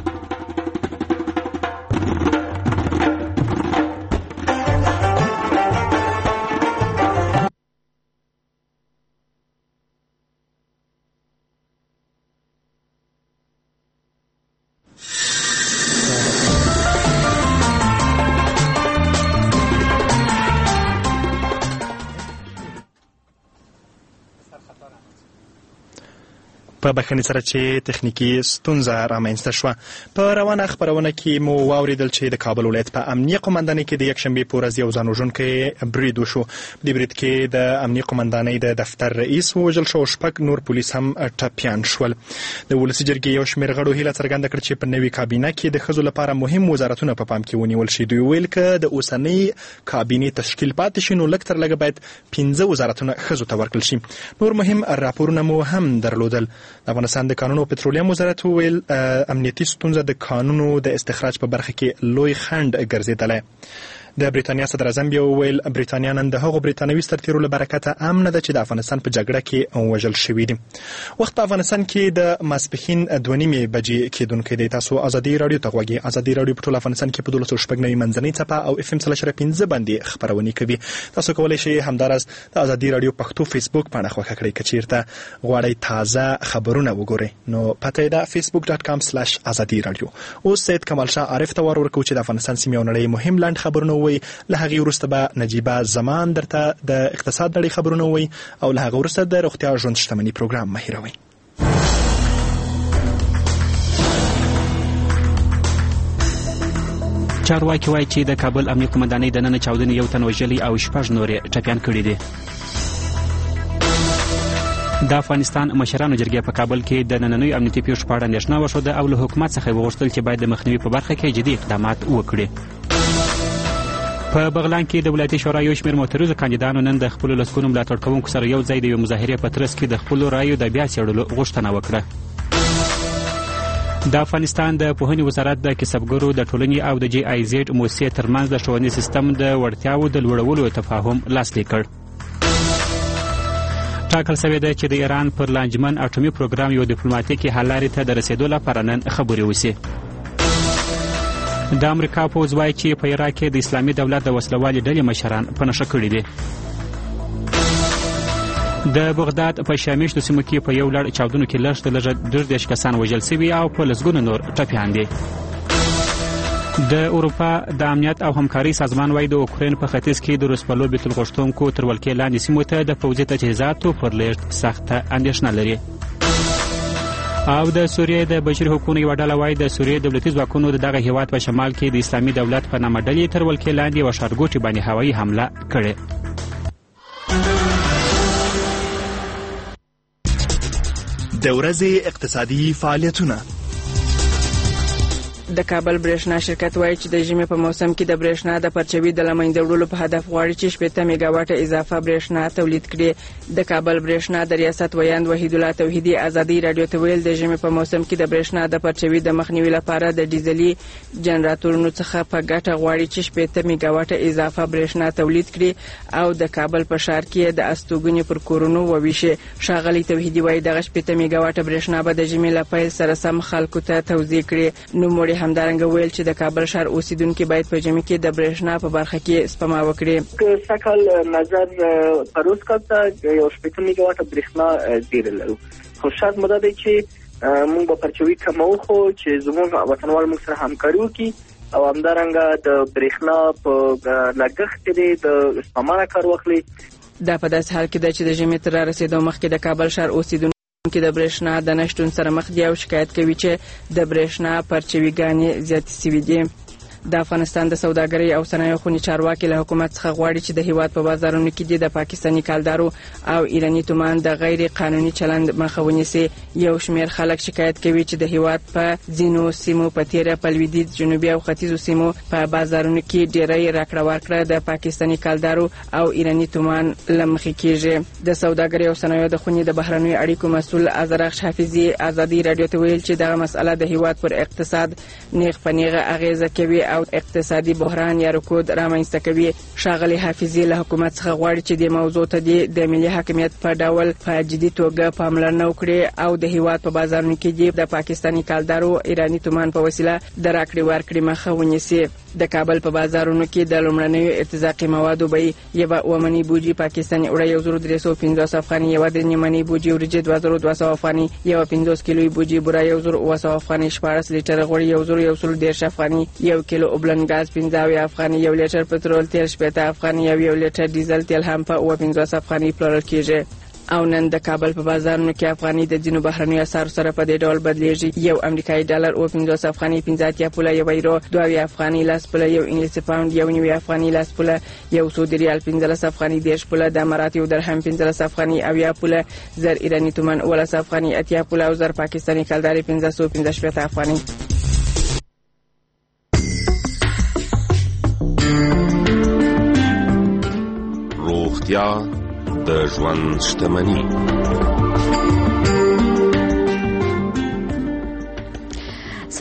په بخښنې سره چې تخنیکي ستونزه رامنځته شوه. په روانه خپرونه کې مو واوریدل چې د کابل ولایت په امنیه قومندانۍ کې د یکشنبې په ورځ یو ځان وژونکی برید وشو. په دې برید کې د امنیه قومندانۍ د دفتر رئیس ووژل شو او شپږ نور پولیس هم ټپیان شول. د ولسي جرګې یو شمېر غړو هیله څرګنده کړه چې په نوې کابینه کې د ښځو لپاره مهم وزارتونه په پام کې ونیول شي. دوی ویل که د اوسنۍ کابینې تشکیل پاتې شي نو لږ تر لږه باید پنځه وزارتونه ښځو ته ورکړل شي. نور مهم راپورونه مو هم درلودل. د افغانستان د کانونو او پټرولیم وزارت وویل امنیتي ستونزه د کانونو د استخراج په برخه کې لوی خنډ ګرځېدلی. د بریتانیا صدر اعظم بیا وویل بریتانیا نن د هغو بریتانوي سرتیرو له برکته امن ده چې د افغانستان په جګړه کې وژل شوي دي. وخت په افغانستان کې د ماسپښین دوه نیمې بجې کېدونکی دی. تاسو ازادي رادیو ته غوږی. ازادي رادیو په ټول افغانستان کې په دولس شپږ نوي منځنۍ څپه او اف ام سل شر پنځه باندې خبرونه کوي. تاسو کولای شئ همدارس د ازادي رادیو پښتو فیسبوک باندې خوښه کړئ. کچیرته غواړئ تازه خبرونه وګورئ نو پته ده facebook dot com slash azadi radio. اوس سید کمال شاه عارف ته ورکو چې د افغانستان سیمې او نړۍ مهم لاند خبرونه وي. له هغې وروسته به نجیبه زمان درته د اقتصاد نړۍ خبرونه وي او له هغه وروسته د روغتیا ژوند شتمنۍ پروګرام مه هېروئ. چارواکي وایي چې د کابل امنیه قومندانۍ دننه چاودنې یو تن وژلي او شپږ نور یې ټپیان کړي دي. د افغانستان مشرانو جرګې په کابل کې د نننیو امنیتي پیښو په اړه اندېښنه وښوده او له حکومت څخه یې وغوښتل چې باید د مخنیوي په برخه کې جدي اقدامات وکړي. په بغلان کې د ولایتي شورا یو شمېر معترضو کاندیدانو نن د خپلو لسګونو ملاتړ کوونکو سره یو ځای د یوې مظاهرې په ترڅ کې د خپلو رایو د بیا څېړلو غوښتنه وکړه. د افغانستان د پوهنې وزارت د کسبګرو د ټولنې او د جی آی زیډ موسسې ترمنځ د ښوونیز سیستم د وړتیاوو د لوړولو تفاهم لاسلیک کړ. ټاکل شوې ده چې د ایران پر لانجمن اټومي پروګرام یو ډیپلوماټیکي حل لارې ته د رسېدو لپاره نن خبرې وشي. د امریکا پوځ وایي چې په عراق کې د اسلامي دولت د وسلوالې ډلې مشران په نښه کړي دي. د بغداد په شامیشتو سیمو کې په یو لړ چاودنو کې لږ تر لږه درې دېرش کسان وژل سوي او په لسګونو نور ټپیان دي. د اروپا د امنیت او همکارۍ سازمان وایي د اوکراین په ختیځ کې د روس په لور بیت الغوښتونکو تر ولکې لاندې سیمو ته د پوځي تجهیزاتو پر لېږد سخته اندېښنه لري. او د سوریې د بشري حقوقو یوه ډله وایي د سوریې دولتي ځواکونو د دغه هیواد په شمال کې د اسلامي دولت په نامه ډلې تر ولکې لاندې یوه ښارګوټي باندې هوایي حمله کړې. د ورځې اقتصادي فعالیتونه. د کابل برېښنا شرکت وایي چې د ژمي په موسم کې د برېښنا د پرچوي د له منځه وړلو په هدف غواړي چې شپېته میګاواټه اضافه برېښنا تولید کړي. د کابل برېښنا د ریاست ویاند وحید الله توحیدي ازادي رادیو ته ویل د ژمي په موسم کې د برېښنا د پرچوي د مخنیوي لپاره د ډیزلي جنراتورونو څخه په ګټه غواړي چې شپېته میګاواټه اضافه برېښنا تولید کړي او د کابل په ښار کې د استوګنې پر کورونو وویشي. ښاغلي توحیدي وایي دغه شپېته میګاواټه برېښنا به د ژمي له پیل سره سم خلکو ته توزیع کړي. نوموړي همدارنګه ویل چې د کابل ښار اوسیدونکي باید په ژمي کې د برېښنا په برخه کې سپما وکړي. سږکال نظر پروز کړه یو شپېته میګاواټه برېښنا ډېر لرو خو شرط مو دا دی چې موږ به پرچوي کمو خو چې زموږ وطنوال موږ سره همکاري وکړي او همدارنګه د برېښنا په لګښت کې د سپما نه کار واخلي. دا په داسې حال کې ده چې د ژمي تر رارسېدو مخکې د کابل ښار اوسیدونکي کې د برېښنا د نشتون سره مخ دي او شکایت کوي چې د برېښنا پرچويګانې زیاتې سوي دي. د افغانستان د سوداګرۍ او صنایعو خونې چارواکي له حکومت څخه غواړي چې د هیواد په بازارونو کې د پاکستاني کالدارو او ایراني تومان د غیر قانوني چلند مخه ونیسي. یو شمېر خلک شکایت کوي چې د هیواد په ځینو سیمو په تیره په لویدیځ جنوبي او ختیځو سیمو په بازارونو کې ډېری راکړه ورکړه د پاکستاني کالدارو او ایراني تومان له مخې کېږي. د سوداګرۍ او صنایعو د خونې د بهرنیو اړیکو مسؤل ازرخش حافظي ازادي رادیو ته ویل چې دغه مسأله د هیواد پر اقتصاد نیغ په نیغه اغیزه کوي او اقتصادي بحران یا رکود رامنځته کوي. ښاغلي حافظي له حکومت څخه غواړي چې د موضوع ته د ملي حاکمیت په ډول په جدي توګه پاملرنه وکړي او د هیواد په بازارونو کې د پاکستاني کالدارو ایراني تومان په وسیله د راکړې ورکړې مخه ونیسي. د کابل په بازارونو کې د لومړنیو ارتزاقي موادو بیې یوه اومني بوجي پاکستاني اوړه یو زر درې سوه پنځوس افغاني، یوه درې نیمني بوجي وریجې دوه زره دوه سوه افغاني، یوه پنځوس کیلوي بوجي بوره یو زر اووه سوه افغاني، شپاړس لیټره غوړي یو زر یو سل دېرش افغاني، یو کیلو اوبلن ګاز پنځه اویا افغاني، یو لیټر پټرول تیل شپېته افغاني او یو لیټر ډیزل تیل هم په اووه پنځوس افغاني پلورل کېږي. او نن د کابل په بازارونو کې افغاني د ځینو بهرنیو اسعارو سره په دې ډول بدلیږي. یو امریکایي ډالر اووه پنځوس افغاني، پنځه اتیا پوله، یو یورو دوه اویا افغاني، لس پوله، یو انګلیسي پاوند یو نوي افغاني، لس پوله، یو سعودي ریال پنځلس افغاني، دېرش پوله، د امارات یو درهم پنځلس افغاني، اویا پوله، زر ایراني تومان اوولس افغاني، اتیا پوله او زر پاکستاني کلدارې پنځه سوه پنځه شپېته افغاني. روغتیا د ژوند شتمني.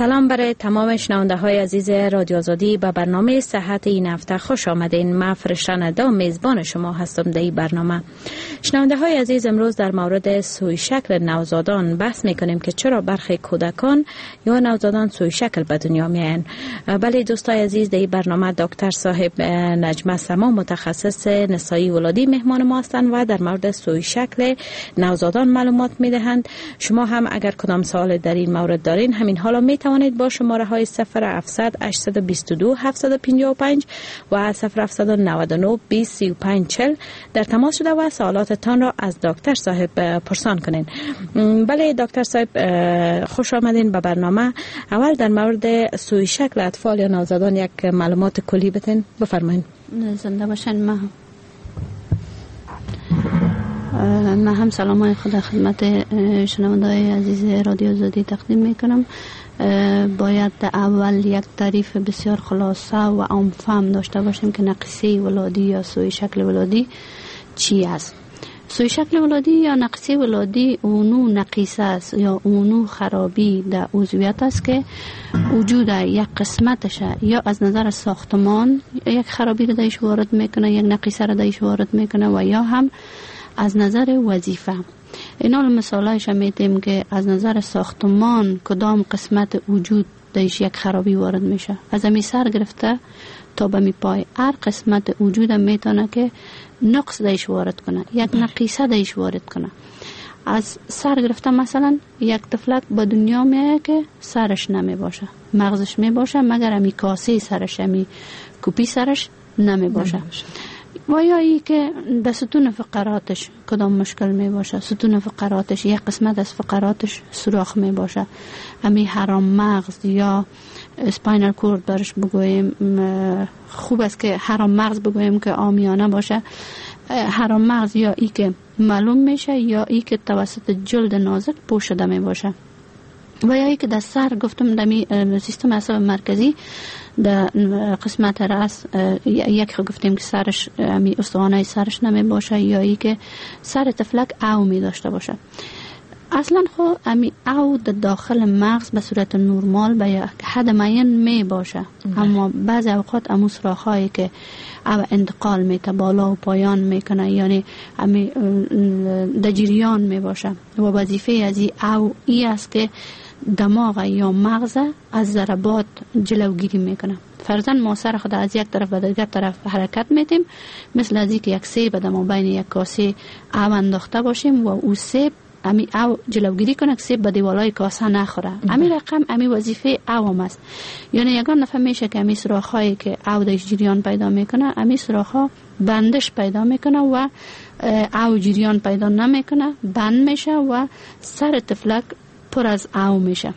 سلام برای تمام شنونده های عزیز رادیو آزادی. به برنامه صحت این هفته خوش آمدین. من فرشته ندا میزبان شما هستم در این برنامه. شنونده های عزیز، امروز در مورد سوی شکل نوزادان بحث میکنیم که چرا برخی کودکان یا نوزادان سوی شکل به دنیا میایند. بله دوستای عزیز، در این برنامه دکتر صاحب نجمه سما متخصص نسایی ولادی مهمان ما هستند و در مورد سوی شکل نوزادان معلومات میدهند. شما هم اگر کدام سوال در این مورد دارین، همین حالا می توانید با شماره های صفر هفتصد هشتصد و بیست و دو هفتصد و پنجاه و پنج و صفر هفتصد و نود و نه بیست سی و پنج چهل در تماس شده و سوالاتتان را از دکتر صاحب پرسان کنین. بله دکتر صاحب، خوش آمدین به برنامه. اول در مورد سوی شکل اطفال یا نوزادان یک معلومات کلی بتین، بفرمایید. زنده باشین. ما من هم سلام خدا خدمت شنونده‌های عزیز رادیو آزادی تقدیم میکنم. باید اول یک تعریف بسیار خلاصه و عام‌فهم داشته باشیم که نقصه ولادی یا سوی شکل ولادی چی است. سوی شکل ولادی یا نقصه ولادی اونو نقیصه است یا اونو خرابی در عضویت است که وجود یک قسمتش یا از نظر ساختمان یک خرابی رو درش وارد میکنه، یک نقیصه رو درش وارد میکنه، و یا هم از نظر وظیفه. اینا مثالایش میتیم که از نظر ساختمان کدام قسمت وجود درش یک خرابی وارد میشه. از امی سر گرفته تا به می پای هر قسمت وجود میتونه که نقص درش وارد کنه، یک نقیصه درش وارد کنه. از سر گرفته مثلا یک طفلک به دنیا میایه که سرش نمی باشه، مغزش می باشه، مگر امی کاسه سرش، امی کوپی سرش نمی باشه. و یا ای که در ستون فقراتش کدام مشکل می باشه، ستون فقراتش یک قسمت از فقراتش سوراخ می باشه، امی حرام مغز یا اسپاینال کورد دارش بگوییم. خوب است که حرام مغز بگوییم که عامیانه باشه. حرام مغز یا ای که معلوم میشه یا ای که توسط جلد نازک پوشیده می باشه. و یا ای که در سر گفتم دمی سیستم اعصاب مرکزی در قسمت راس یک خو گفتیم که سرش می استوانه سرش نمی باشه، یا ای که سر طفلک او می داشته باشه. اصلا خو امی او در داخل مغز به صورت نورمال به یک حد معین می باشه، اما بعضی اوقات امو سراخایی که او انتقال میته بالا و پایان میکنه، یعنی امی در جریان می باشه. و وظیفه از ای او ای است که دماغ یا مغز از ضربات جلوگیری میکنه. فرضاً ما سر خود از یک طرف به دیگر طرف حرکت میتیم، مثل از اینکه یک سیب در مابین یک کاسه او انداخته باشیم و او سیب امی او جلوگیری کنه که سیب به دیوالای کاسه نخوره. امی رقم امی وظیفه او هم است. یعنی یگان نفع میشه که امی سراخایی که او درش جریان پیدا میکنه، امی سراخا بندش پیدا میکنه و او جریان پیدا نمیکنه، بند میشه و سر طفلک پر از او میشه.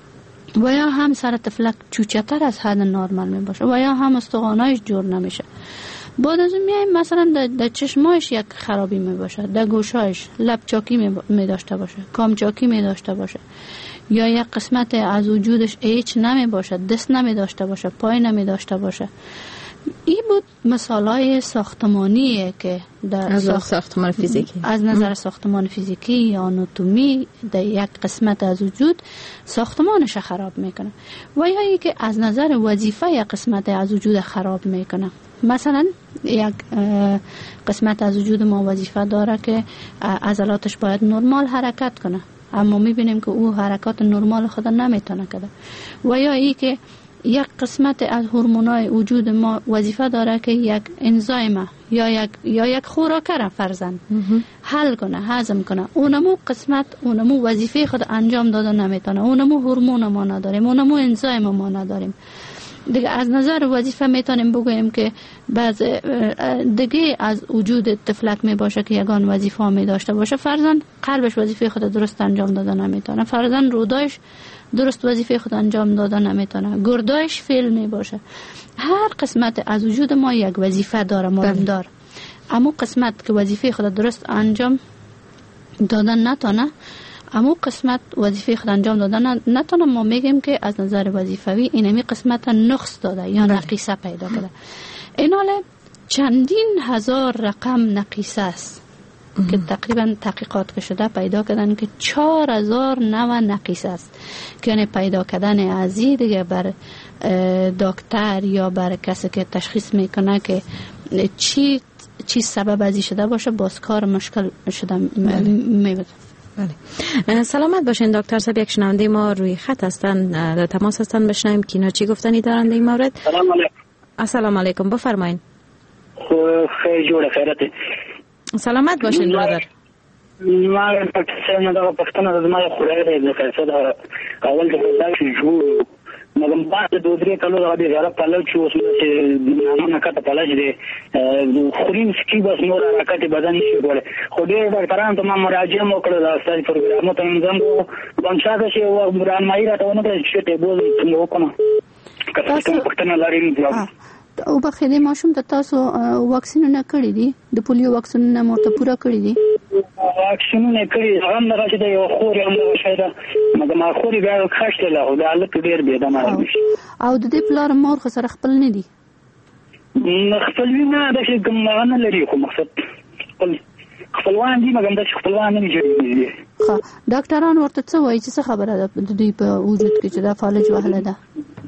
و یا هم سر طفلک چوچتر از حد نرمال می باشه، و یا هم استخوانایش جور نمیشه. بعد از اون میایم مثلا در چشمایش یک خرابی می باشه، در گوشایش لب چاکی می داشته باشه، کام چاکی می داشته باشه، یا یک قسمت از وجودش ایچ نمی باشه، دست نمی داشته باشه، پای نمی داشته باشه. این بود مثالای ساختمانیه که در از ساخت... ساختمان فیزیکی از نظر ساختمان فیزیکی یا آناتومی در یک قسمت از وجود ساختمانش خراب میکنه، و یا ای که از نظر وظیفه یک قسمت از وجود خراب میکنه. مثلا یک قسمت از وجود ما وظیفه داره که عضلاتش باید نرمال حرکت کنه، اما میبینیم که او حرکات نرمال خود نمیتونه کنه. و یا ای که یک قسمت از هورمونای وجود ما وظیفه داره که یک انزایم یا یک یا یک خوراک را فرضاً حل کنه، هضم کنه. اونمو قسمت اونمو وظیفه خود انجام داده نمیتونه، اونمو هورمون ما نداریم، اونمو انزایم ما نداریم. دیگه از نظر وظیفه میتونیم بگوییم که بعض دیگه از وجود طفلک می باشه که یگان وظیفه می داشته باشه. فرضاً قلبش وظیفه خود درست انجام داده نمیتونه، فرضاً رودایش درست وظیفه خود انجام داده نمیتونه، گردایش فیل می باشه. هر قسمت از وجود ما یک وظیفه داره، معلوم داره. اما قسمت که وظیفه خود درست انجام دادن نتونه، اما قسمت وظیفه خود انجام دادن نتونه، ما میگیم که از نظر وظیفوی اینمی قسمت نقص داده یا نقیصه پیدا کرده. این حاله چندین هزار رقم نقیصه است که تقریبا تحقیقات شده پیدا کردن که چهار هزار نوع نقیص است که یعنی پیدا کردن ازی دیگه بر دکتر یا بر کسی که تشخیص میکنه که چی چی سبب ازی شده باشه باز کار مشکل شده میبود. بله. سلامت باشین دکتر صاحب، یک شنونده ما روی خط هستن، در تماس هستن، بشنویم که اینا چی گفتنی دارن در این مورد. سلام علیکم. السلام علیکم، بفرمایید. خیلی جوړه خیرته. سلامت باشین برادر. ما پاکستان دا پښتنه د ما خورای دی که څه دا اول د دا چې جوړ مګم بعد د دوه درې کلو د غره پلو چې اوس چې نه کته پلاج دی خورین سکی بس نور حرکت بدن شي کوله خو ډېر ډاکټرانو ته ما مراجعه وکړه د استاد پروګرام ته نظام کوم څنګه چې و مران مای راټونه چې ته بوز نو کوم کله پښتنه لري نه او بخیده ماشوم ته تاسو واکسینونه کړی دي؟ د پولیو واکسینونه مرته پوره کړی دي؟ واکسینونه کړی هم نه راځي د یو خوري هم نه شاید مګر ما خوري بیا خښتله او د الک ډیر به د ما او د دې پلار مور خو سره خپل نه دي؟ خپل نه د شي کوم نه لري خو مقصد خپل خپلوان دي مګر د خپلوان نه جوړیږي. ښه ډاکټران ورته څه وایي چې څه خبره ده د دوی په وجود کې چې دا فالج وهله ده؟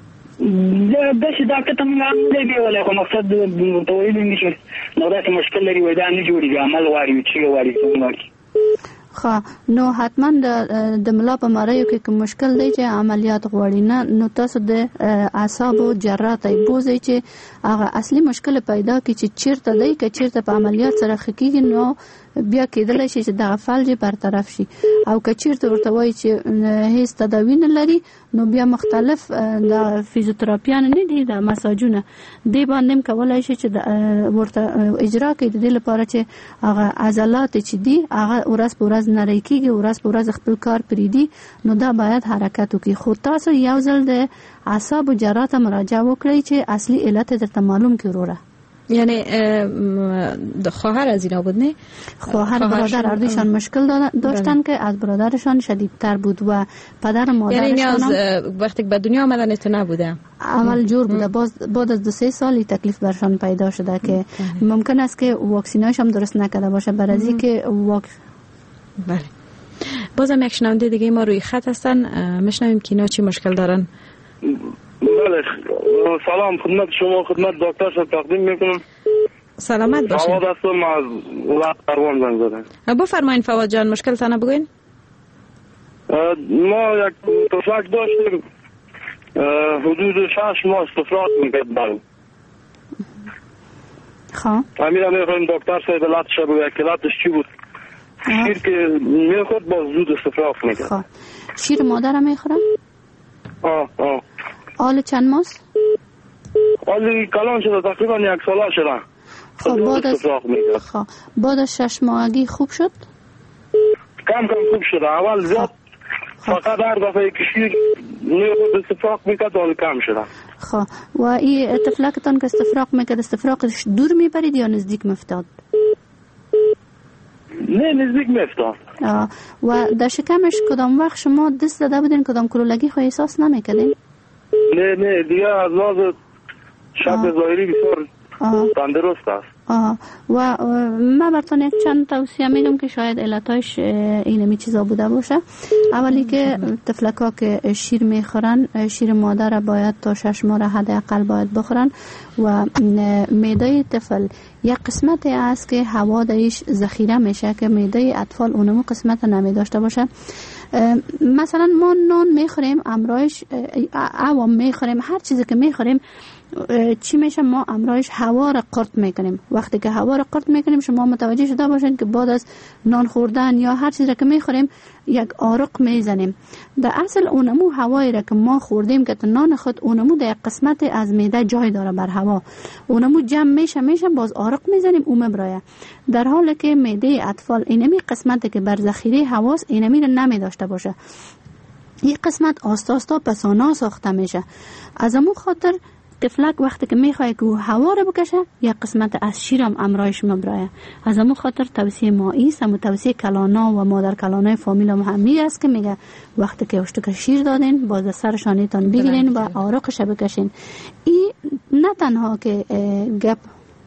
دا چې ډاکټر ته موږ نه دی ولا خو مقصد ته ویل نشي نو دا مشکل لري وای دا نه جوړیږي عمل واري چې واري څنګه. خا نو حتما د ملا په مریو کې کوم مشکل دی چې عملیات غواړي نه نو تاسو د اعصابو جراحت ای بوزي چې هغه اصلي مشکل پیدا کی چې چیرته دی که چیرته په عملیات سره خکېږي نو بیا کېدل شي چې د فلج برطرف شي او که چیرته ورته وایي چې هیڅ تداوی نه لري نو بیا مختلف د فیزیوتراپیان نه دي د مساجونه دی باندې کولای شي چې ورته اجرا کوي د دې لپاره چې هغه عضلات چې دي هغه ورځ په ورځ نری کیږي ورځ په ورځ خپل کار پریدي نو دا باید حرکت وکړي. خو تاسو یو ځل د اعصاب جراحت مراجعه وکړئ چې اصلي علت درته معلوم کړي وروره. یعنی خواهر از اینا بود نه؟ خواهر برادر اردوشان مشکل داشتن که از برادرشان شدیدتر بود و پدر مادرشان یعنی از وقتی به دنیا آمدن تو نبوده؟ اول جور بوده باز بعد از دو سه سالی تکلیف برشان پیدا شده که ممکن است که واکسیناش هم درست نکرده باشه بر از اینکه واک بله. بازم یک شنونده دیگه ما روی خط هستن، میشنویم که اینا چی مشکل دارن. بله سلام خدمت شما خدمت دکتر صاحب تقدیم میکنم. سلامت باشین. فواد هستم از ولایت پروان زنگ زدم. بفرمایید فواد جان مشکل تانه بگوین. ما یک تفلک داشتیم حدود شش ماه استفراغ میکرد برم. خواه امیر میخوایم دکتر صاحب علتش بگوید که علتش چی بود؟ شیر که میخورد باز زود استفراغ میکرد. خواه شیر مادر هم میخورم؟ آه آه حال چند ماست؟ حالی کلان شده تقریبا یک ساله شده. خب بعد از خب بعد از شش ماهگی خوب شد؟ کم کم خوب شده. اول زیاد فقط هر دفعه که شیر میخورد استفراغ میکرد حالی کم شده. خب و این طفلکتان که استفراغ میکرد استفراغش دور میبرید یا نزدیک میفتاد؟ نه نزدیک میفتاد. و در شکمش کدام وقت شما دست داده بودین کدام کلولگی خو احساس نمیکردین؟ نه نه دیگه از لحاظ شکل ظاهری بسیار تندرست است. آه. و من براتون یک چند توصیه میگم که شاید علتایش اینمی چیزا بوده باشه. اولی که طفلکا که شیر میخورن شیر مادر باید تا شش ماه حداقل باید بخورن و معده طفل یک قسمتی است که هوا درش ذخیره میشه که معده اطفال اونمو قسمت نمی داشته باشه. مثلا ما نان میخوریم امرایش عوام میخوریم هر چیزی که میخوریم چی میشه ما امرایش هوا را قرط میکنیم. وقتی که هوا را قرط میکنیم شما متوجه شده باشین که بعد از نان خوردن یا هر چیزی که میخوریم یک آرق میزنیم. در اصل اونمو هوایی را که ما خوردیم که نان خود اونمو در قسمت از معده جای داره بر هوا اونمو جمع میشه میشه باز آرق میزنیم اون برایه. در حالی که معده اطفال اینمی قسمتی که بر ذخیره هواست اینمی را نمی داشته باشه. این قسمت آستا آستا پسانا ساخته میشه. از امون خاطر طفلک وقتی که میخواه که هوا رو بکشه یک قسمت از شیرم امرایش مبرایه. از امون خاطر توصیه ما ایست هم توصیه کلانا و مادر کلانای فامیل هم همی است که میگه وقتی که اشتک شیر دادین باز سرشانیتان بگیرین و آرقش بکشین. این نه تنها که گپ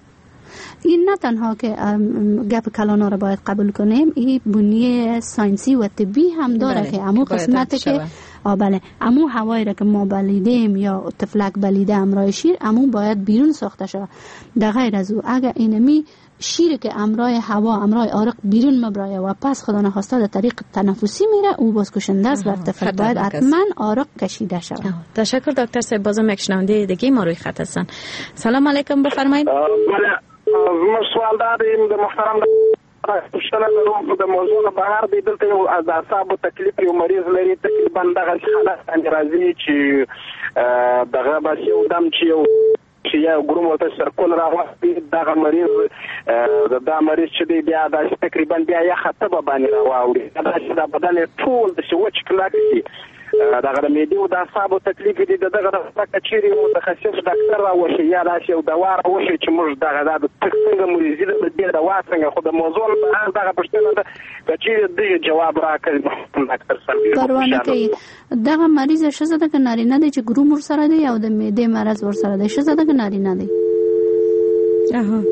این نه تنها که گپ کلانا را باید قبول کنیم، این بنیه ساینسی و طبی هم داره که امو قسمت که آ بله امو هوایی را که ما بلیدیم یا تفلک بلیده امرای شیر، امو باید بیرون ساخته شود. در غیر از او اگر اینمی شیر که امرای هوا امرای آرق بیرون مبرایه و پس خدا نخواسته در طریق تنفسی میره، او باز کشنده است بر طفل، باید حتما آرق کشیده شود. تشکر دکتر صاحب. بازم یک شنونده دیگه ما روی خط هستن. سلام علیکم، بفرمایید. ما سوال داریم د محترم پوښتنه لرم د موضوع بهر دی. دلته یو از اعصابو تکلیف یو مریض لري، تقریبا دغه حالت باندې راځي چې دغه بس یو دم چې یو چې یو ګروم ورته سرکول راوړي، دغه مریض دا مریض چې دی بیا داسې تقریبا بیا یې خطبه باندې راواوړي، داسې د بدن ټول داسې وچ کلک شي. دغه د معدې او د اعصابو تکلیف دی، دغه د کچېرې متخصص ډاکټر راوشي یا داسې یو دوا راوشي چې موږ دغه د څنګه مریضي د دې دوا څنګه خو د موضوع په دغه پوښتنه ده کچېرې دې جواب راکړي ډاکټر صاحب. پروانه کوي دغه مریض ښځه ده که نارینه دی چې ګروم ورسره دی او د معدې مرض ورسره دی، ښځه ده که نارینه دی؟ آها.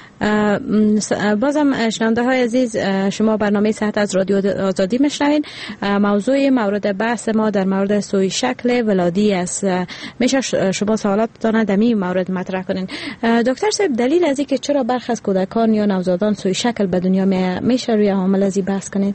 بازم شنونده های عزیز، شما برنامه صحت از رادیو آزادی میشنوین. موضوع مورد بحث ما در مورد سوی شکل ولادی است. میشه شما سوالاتتان در این مورد مطرح کنین. دکتر صاحب، دلیل از اینکه چرا برخی از کودکان یا نوزادان سوی شکل به دنیا می میشه روی عامل ازی بحث کنین؟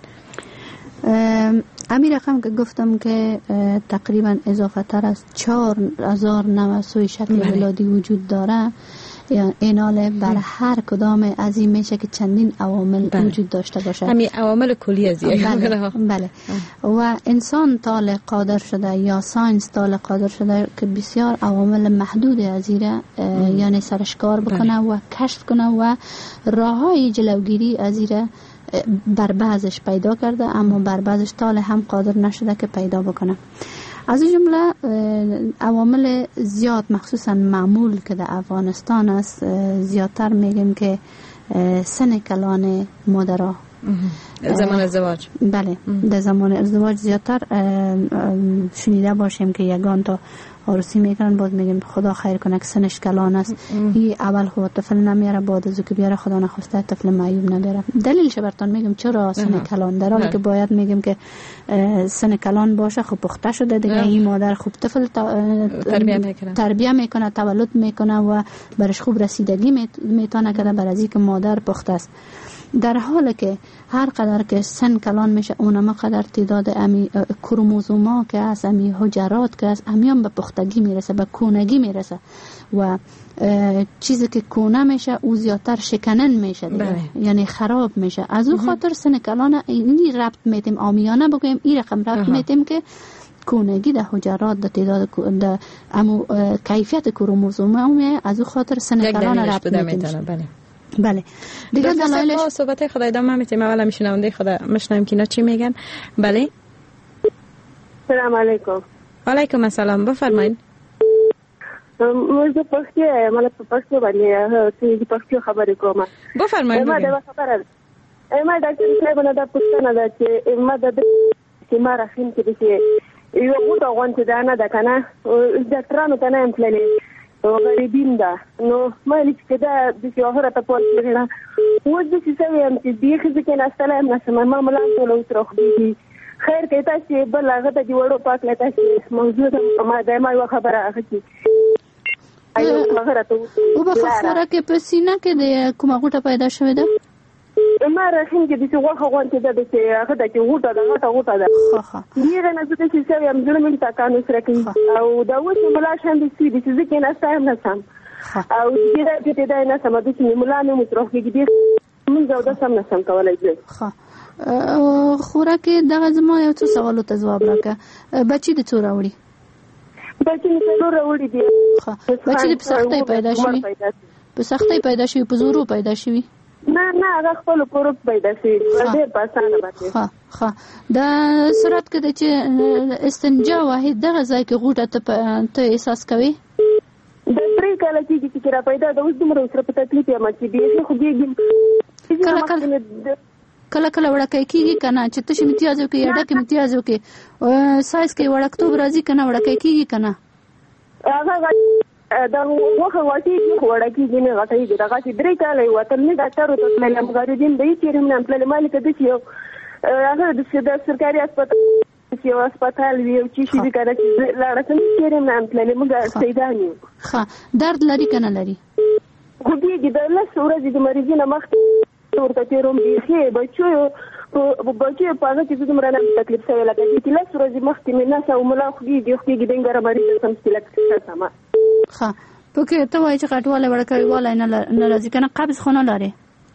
امی رقم که گفتم که تقریبا اضافه تر از چهار هزار نوع سوی شکل ولادی وجود داره. ایناله بر هر کدام از این میشه که چندین عوامل بله. وجود داشته باشه. همین عوامل کلی از یک بله. بله. و انسان طالع قادر شده یا ساینس طالع قادر شده که بسیار عوامل محدود از ایره یعنی سرشکار بکنه بله. و کشف کنه و راههای جلوگیری از ایره بر بعضش پیدا کرده، اما بر بعضش طالع هم قادر نشده که پیدا بکنه. از این جمله عوامل زیاد مخصوصا معمول که در افغانستان است، زیادتر میگیم که سن کلان مادرها زمان ازدواج. بله در زمان ازدواج زیادتر شنیده باشیم که یگان تا عروسی میکنن، باز میگیم خدا خیر کنه که سنش کلان است. این اول خود طفل نمیاره، بعد از که بیاره خدا نخواسته طفل معیوب نبیاره. دلیلش براتون میگم چرا سن کلان، در حالی که باید میگیم که سن کلان باشه خب پخته شده دیگه، این مادر خوب طفل تربیه میکنه تربیه میکنه تولد میکنه و برش خوب رسیدگی میتونه کنه، بر از اینکه مادر پخته است. در حالی که هر قدر که سن کلان میشه اونم قدر تعداد امی کروموزوما که از امی حجرات که از امیان به پختگی میرسه، به کونگی میرسه و چیزی که کونه میشه او زیادتر شکنن میشه دیگه. یعنی خراب میشه. از اون خاطر سن کلان اینی ربط میتیم آمیانه بگویم این رقم ربط میتیم که کونگی در حجرات در تعداد در امو کیفیت کروموزوم از اون خاطر سن کلان ربط میتیم. بله بله دیگه دلایلش ما صحبت خدای ادامه میتیم. اولا میشنونده خدا مشنویم که اینا چی میگن. بله سلام علیکم. و علیکم السلام، بفرمایید. موږ پښتو مله پښتو باندې چې پښتو خبرې کوم. بفرمایید. ما دا خبره ما ډاکټر صاحب نه دا پښتنه ده چې ما د چې ما راخیم کې چې یو غوډه غونډه ده نه ده کنه ډاکټرانو ته نه امپللې غریبین ده نو ما لیک کې دا د شهره په پور کې نه و د څه یم چې دی خو کې نه سلام نه ما ملان ټول وترخ دي خیر کې تاسو بل هغه ته جوړو پاک لته چې موضوع ما دایمه یو خبره اخی ایو هغه ته او په خبره کې په سینه کې د کومه غوټه پیدا شوې ده ما راخین کې د څه وخت غونډه ده چې هغه د کې غوټه ده غټه غوټه ده خو دیغه نه څه چې څه یم زړه مې تاکانو سره کوي او دا اوس ملا شان دي چې د څه کې نه سایم نه سم او دې دې دې نه سم د چې ملا نه متروخ کې دي موږ دا سم نه سم کولای شي. ښه خوراکه دغه زما یو څه سوالو ته جواب راکړه. بچی د څو راوړي؟ بچی د څو راوړي دي. ښه بچی په سختۍ پیدا شوی؟ په سختۍ پیدا شوی په زورو پیدا شوی؟ نه نه هغه خپل کورپ پیدا شي ډېر په اسانه باندې. ها ها دا سرعت کې چې استنجا واحد دغه ځای کې غوټه ته ته احساس کوي د پرې کله چې چې را پیدا د اوس دومره سره په تکلیف یم چې دې خو دې کله کله کله کله وړکې کیږي کنه چې تاسو امتیازو کې یاده کې امتیازو کې سایز کې وړکتوب راځي کنه وړکې کیږي کنه هغه دا وخه واټي وړه کې نه غټي دا غټي درې کاله وته نه ډاکټر ته مې لمغاریدین دی چې موږ خپل مالک د یو هغه د سرکاري هسپتال یو هسپتال وی چې شي وکړه چې لاړه څنګه کېرم نه خپل موږ سیدانی ها درد لري کنه لري خو دې د لاس ورځې د مریضینه مخ ورته تیروم دی چې بچو بچو په هغه کې څومره نه تکلیف شوی لکه چې لاس ورځې مخکې مې نه سو ملا خو دې خو دې دنګره مریض سم سلک سما ها پکې ته وایي چې غټواله وړکوي والا نه نه راځي کنه قبض خونه لري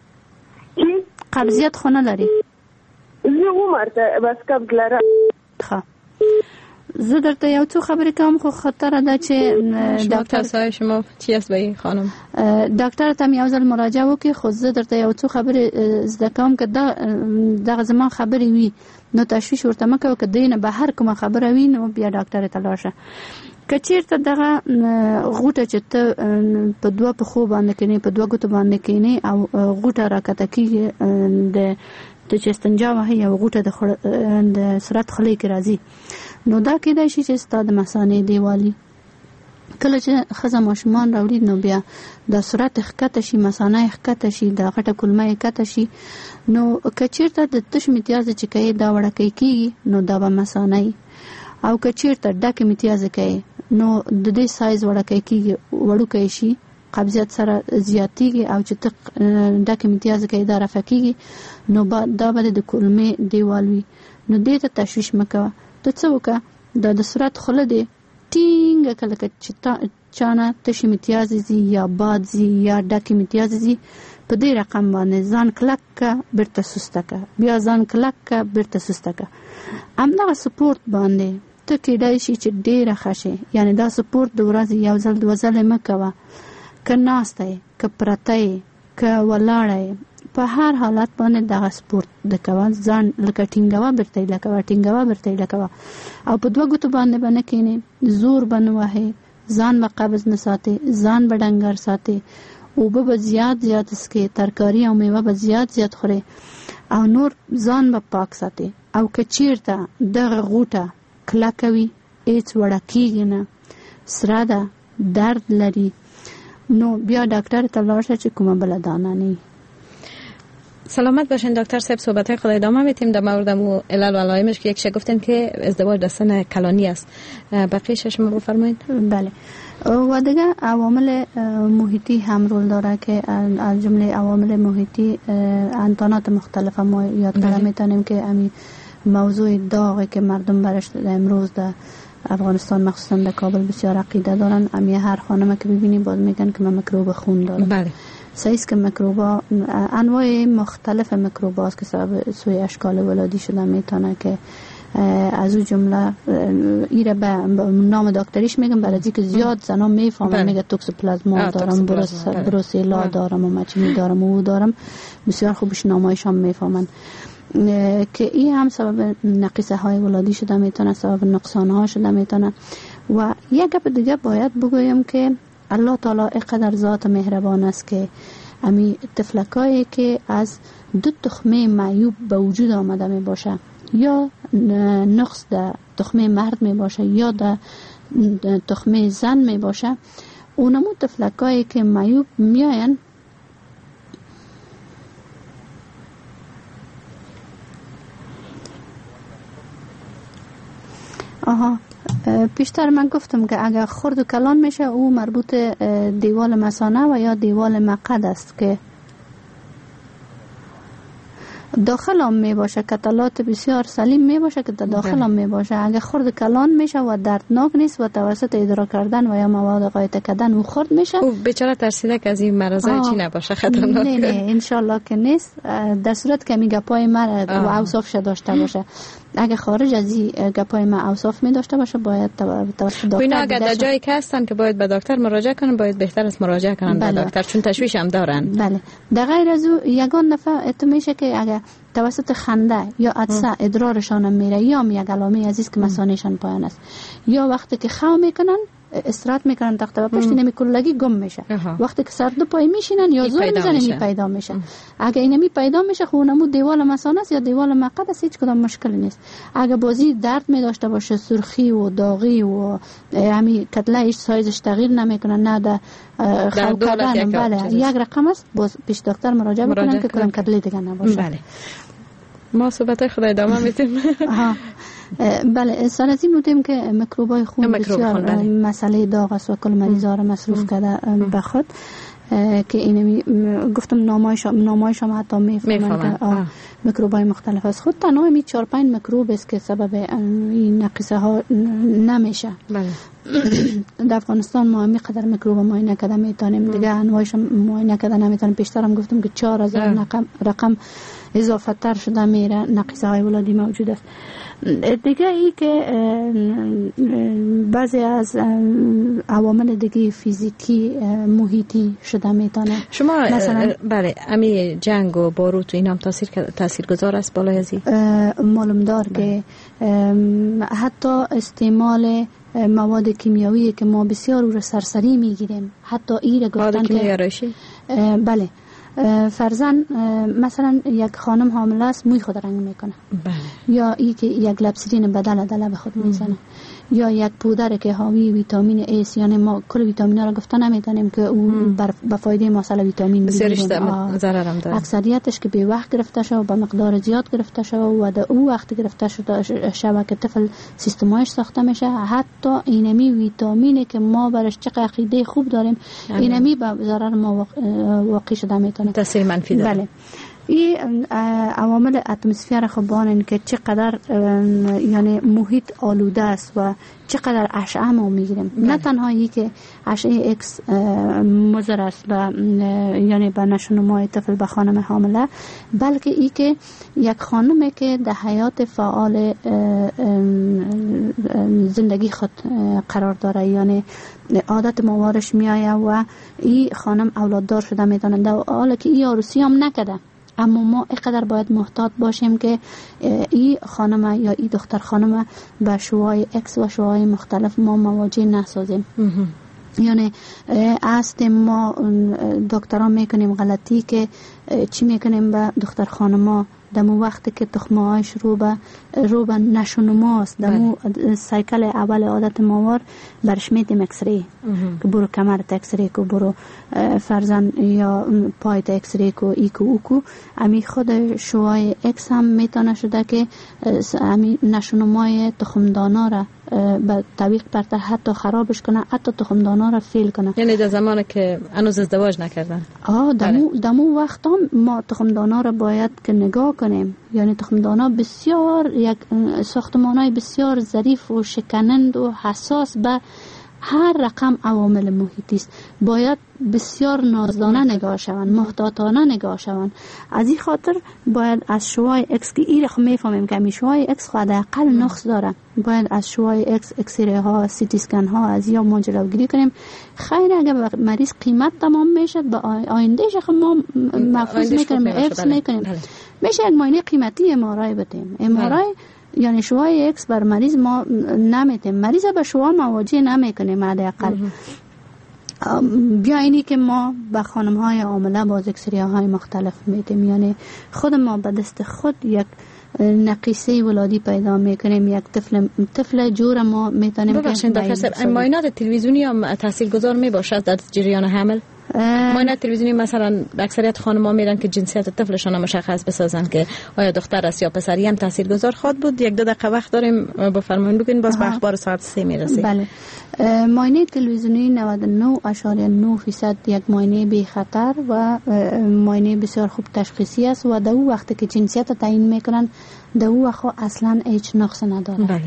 قبضیت خونه لري زه عمرته بس قبض لرم ها زه درته یو څه خبرې کوم خو خطر ده چې ډاکټر صاحب شما چی است بای خانم ډاکټر ته یو ځل مراجعه وکړي خو زه درته یو څه خبرې زده کوم که دا دغه زما خبرې وي نو تشویش ورته مه کوه که دینه بهر کومه خبره وي نو بیا ډاکټر ته لاړ شه که چېرته دغه غوټه چې ته په دوه پښو باندې کینې په دوه ګوتو باندې کینې او غوټه راکته کېږي د ته چې استنجا وهي او غوټه د صورت خولې کې راځي نو دا کېدای شي چې ستا د مثانې دیوالي کله چې ښځه ماشومان راوړي نو بیا د صورت ښکته شي مثانه ښکته شي د غټه کولمه ښکته شي نو که چېرته د تش متیازې چې کوي دا وړکی کېږي نو دا به مثانه او که چېرته ډکې متیازې کوي نو د دې سایز وړکی کېږي وړوکی شي قبضیت سره زیاتیږي او چې ته ډکې متیازې کوي دا رفع کېږي نو دا به د کولمې دیوال وي نو دې ته تشویش مه کوه ته څه وکړه دا د صورت خوله دی ټینګه کله چې چانه تشې متیازې ځي یا باد ځي یا ډکې متیازې ځي په دې رقم باندې ځان کلک که بیرته سسته که بیا ځان کلک که بیرته سسته که همدغه سپورت باندې ته کېدای شي چې ډېره ښه شي یعنې دا سپورت د ورځې یو ځل دوه ځلې مه کوه که ناسته یې که پرته یې که ولاړه یې په هر حالت باندې دغه سپورت د کوه ځان لکه ټینګوه بیرته یې لکوه ټینګوه بیرته یې لکوه او په دوه ګوتو باندې به نه کښېنې زور به نه وهې ځان به قبض نه ساتې ځان به ډنګر ساتې اوبه به زیات زیات څښې ترکاري او میوه به زیات زیات خورې او نور ځان به پاک ساتې او که چېرته دغه غوټه کلکه وي هېڅ وړه کېږي نه سره ده درد لري نو بیا ډاکټر ته لاړ شه چې کومه بله دانه نه سلامت باشین دکتر صاحب صحبت های خود ادامه میتیم در مورد مو علل و علائمش که یکیش گفتن که ازدواج در سن کلانی است بقیه‌اش شما بفرمایید. بله و دیگه عوامل محیطی هم رول داره که از جمله عوامل محیطی انتانات مختلف ما یاد کردن میتونیم که امی موضوع داغی که مردم برش امروز در افغانستان مخصوصا در کابل بسیار عقیده دارن امی هر خانم که ببینی باز میگن که من میکروب خون دارم. بله سایز که میکروبا انواع مختلف میکروبا است که سبب سوی اشکال ولادی شده میتونه که از اون جمله ایره به نام دکتریش میگم برای اینکه زیاد زنا میفهمن میگه توکسوپلازما دارم بروس بروسیلا دارم و مچمی دارم و دارم بسیار خوبش نامایش هم میفهمن که این هم سبب نقیصه های ولادی شده میتونه سبب نقصان ها شده میتونه و یک گپ دیگه باید بگویم که الله تعالی اقدر ذات مهربان است که امی تفلکایی که از دو تخمه معیوب به وجود آمده می باشه یا نقص در تخمه مرد می باشه یا در تخمه زن می باشه اونمو تفلکایی که معیوب می آین آها پیشتر من گفتم که اگر خرد و کلان میشه او مربوط دیوال مثانه و یا دیوال مقعد است که داخل هم می باشه کتلات بسیار سلیم می باشه که داخل هم می باشه اگر خرد کلان میشه و دردناک نیست و توسط ادرار کردن و یا مواد قایته کردن او خرد میشه او بیچاره ترسیده که از این مرضای چی نباشه خطرناک نه نه انشالله که نیست در صورت که می گپای مرد و اوصافش داشته باشه اگه خارج از این گپای ما اوصاف می داشته باشه باید توسط دکتر اینا اگه در جایی که هستن که باید به دکتر مراجعه کنن باید بهتر است مراجعه کنن به دکتر چون تشویش هم دارن. بله در غیر از او یگان نفع اتو میشه که اگه توسط خنده یا عطسه ادرارشان میره یا یک علامه عزیز که مثانهشان پایان است یا وقتی که خو میکنن استراحت میکنن تخت و پشت اینمی کلگی گم میشه. وقتی که سر دو پای میشینن یا زور میزنن می پیدا میشه. اگه اینمی پیدا میشه خب اونمو دیوال مثانه است یا دیوال مقعد است، هیچ کدام مشکل نیست. اگه بازی درد می داشته باشه، سرخی و داغی و همین کتلهش سایزش تغییر نمیکنه، نه ده خلق کردن، بله یک رقم است، باز پیش دکتر مراجعه بکنن که کدام کتله دیگه نباشه. بله. ما صحبت خدای ادامه میتیم. بله، سال از این بودیم که میکروبای خون بسیار بله. مسئله داغ است و کل مریضا را مصروف کرده به خود، که اینمی گفتم نامایش نامایش هم حتی میفهمن که میکروبای مختلف است. خود تنها می چهار پنج میکروب است که سبب این نقیصه ها نمیشه. بله. در افغانستان ما می قدر میکروب معاینه کرده میتونیم، دیگه انواعش معاینه کرده نمیتونیم. پیشتر هم گفتم که چهار هزار رقم رقم اضافه تر شده میره، نقیصه های ولادی موجود است. دیگه ای که بعضی از عوامل دیگه فیزیکی محیطی شده میتونه. شما مثلا بله امی جنگ و باروت و این هم تاثیر تاثیرگذار است بالای از این؟ معلوم دار که حتی استعمال مواد کیمیایی که ما بسیار رو سرسری میگیریم، حتی این گفتن که بله فرزن مثلا یک خانم حامله است موی خود رنگ میکنه، بله. یا ای که یک لبسرین بدل دل به خود میزنه، یا یک پودر که حاوی ویتامین ایس، یعنی ما کل ویتامینا را گفته نمیتونیم که او به فایده مسئله ویتامین بسیارش ضرر هم داره. اکثریتش که به وقت گرفته شده و به مقدار زیاد گرفته شده و در او وقت گرفته شده شبه که طفل سیستمایش ساخته میشه، حتی اینمی ویتامینی که ما برش چه عقیده خوب داریم اینمی به ضرر ما واقع شده میتونه، تاثیر منفی داره. بله. این عوامل اتمسفر خبان این که چقدر یعنی محیط آلوده است و چقدر اشعه ما میگیریم. نه تنها این که اشعه اکس مضر است به یعنی به نشونمای طفل به خانم حامله، بلکه این که یک خانمی که در حیات فعال زندگی خود قرار داره، یعنی عادت موارش میایه و این خانم اولاددار شده میتونه، در حالی که این عروسی هم نکده، اما ما اینقدر باید محتاط باشیم که این خانم یا این دختر خانم به شوهای اکس و شوهای مختلف ما مواجه نسازیم. یعنی است ما دکتران میکنیم غلطی که چی میکنیم به دختر خانما دمو وقتی که تخمه هایش رو به رو به نشونماست، دمو سایکل اول عادت ماوار برش میدیم اکسری که برو کمرت اکسری کو، برو فرزن یا پایت اکسری کو، ایکو اوکو. امی خود شوهای اکس هم میتونه شده که امی نشونمای تخمدانا را به طبیق برتر حتی خرابش کنه، حتی تخمدانا را فیل کنه. یعنی در زمانی که هنوز ازدواج نکردن. آه دمو دمو وقت هم ما تخمدانا را باید که نگاه کنیم. یعنی تخمدانا بسیار یک ساختمانای بسیار ظریف و شکنند و حساس به هر رقم عوامل محیطی است. باید بسیار نازدانه نگاه شوند، محتاطانه نگاه شوند. از این خاطر باید از شوهای اکس که این رقم میفهمیم که می شوهای اکس خود اقل نقص داره، باید از شوهای اکس اکسری ها، سیتی اسکن ها از یا ما جلوگیری کنیم. خیر اگر مریض قیمت تمام میشه به آینده شخص ما محفوظ میکنیم، افس میکنیم، میشه یک معاینه قیمتی ام آر آی بدیم. ام آر آی یعنی شوهای اکس بر مریض ما نمیتیم، مریض به شوها مواجه نمیکنیم حداقل. بیا اینی که ما به خانم های عامله باز اکسری های مختلف میتیم، یعنی خود ما به دست خود یک نقیصه ولادی پیدا میکنیم، یک طفل طفل جور ما میتونیم. ببخشید دکتر، معاینات تلویزیونی هم تاثیرگذار میباشد در جریان حمل؟ معاینات تلویزیونی مثلا اکثریت خانم‌ها میرن که جنسیت طفلشون مشخص بسازن که آیا دختر است یا پسری، هم تاثیرگذار خواهد بود. یک دو دقیقه وقت داریم، بفرمایید بگین باز به اخبار ساعت سه میرسیم. بله. معاینه تلویزیونی نود و نه ممیز نه درصد یک معاینه بی خطر و معاینه بسیار خوب تشخیصی است و در وقتی که جنسیت تعیین میکنن در او وقت اصلا هیچ نقص نداره. بله.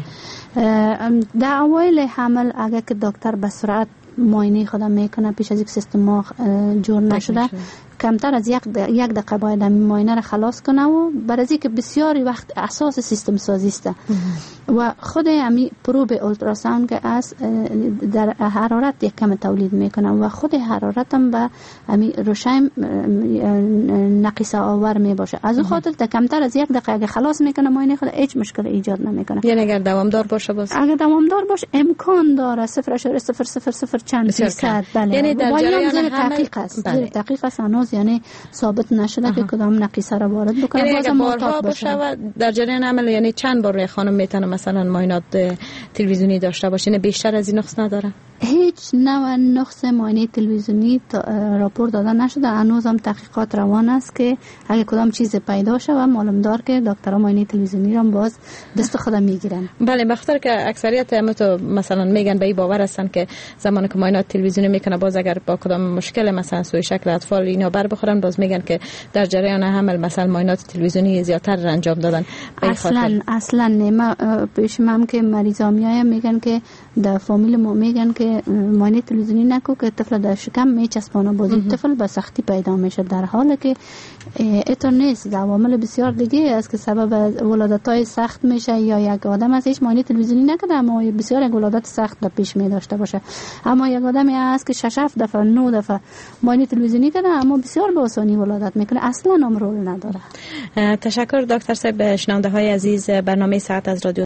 در اوایل حمل اگر که دکتر به سرعت معاینه خودم میکنه پیش از یک سیستم جور نشده، کمتر از یک یک دقیقه باید معاینه را خلاص کنه و برای اینکه بسیاری وقت اساس سیستم سازی است. و خود همی پروب اولتراساوند که از در حرارت یک کم تولید میکنه و خود حرارت هم به همی روشن نقیصه آور می باشه. از اون خاطر در کمتر از یک دقیقه اگه خلاص میکنه ماینه خود هیچ مشکل ایجاد نمیکنه. یعنی اگر دوامدار باشه باز اگر دوامدار باشه امکان داره صفر اشاره صفر صفر صفر چند فیصد. بله. یعنی در جریان دقیق است. بله. دقیق است هنوز یعنی ثابت نشده که کدام نقیصه را وارد بکنه. یعنی اگر بارها باشه و در جریان عمل یعنی چند بار خانم میتونه مثلا معاینات تلویزیونی داشته باشه؟ نه بیشتر از این نقص نداره؟ هیچ نوع نقص معاینه تلویزیونی راپور داده نشده. هنوز هم تحقیقات روان است که اگه کدام چیز پیدا شه و معلوم دار که دکترها معاینه تلویزیونی را باز دست خودم میگیرن. بله، بخاطر که اکثریت همتو مثلا میگن به این باور هستن که زمانی که معاینات تلویزیونی میکنه باز اگر با کدام مشکل مثلا سوی شکل اطفال اینا بر بخورن باز میگن که در جریان حمل مثلا معاینات تلویزیونی زیادتر انجام دادن. اصلا اصلا نه. ما پیش من که مریضا میایم میگن که در فامیل ما میگن که معاینه تلویزیونی نکو که طفل در شکم میچسبانه بازی طفل به سختی پیدا میشه، در حالی که اینطور نیست. عوامل بسیار دیگه است که سبب ولادت‌های سخت میشه یا یک آدم از هیچ معاینه تلویزیونی نکرده اما بسیار یک ولادت سخت در پیش می داشته باشه. اما یک آدمی است که شش هفت دفعه نه دفعه معاینه تلویزیونی کرده اما بسیار به آسانی ولادت میکنه، اصلا هم رول نداره. تشکر دکتر صاحب. شنونده های عزیز، برنامه ساعت از رادیو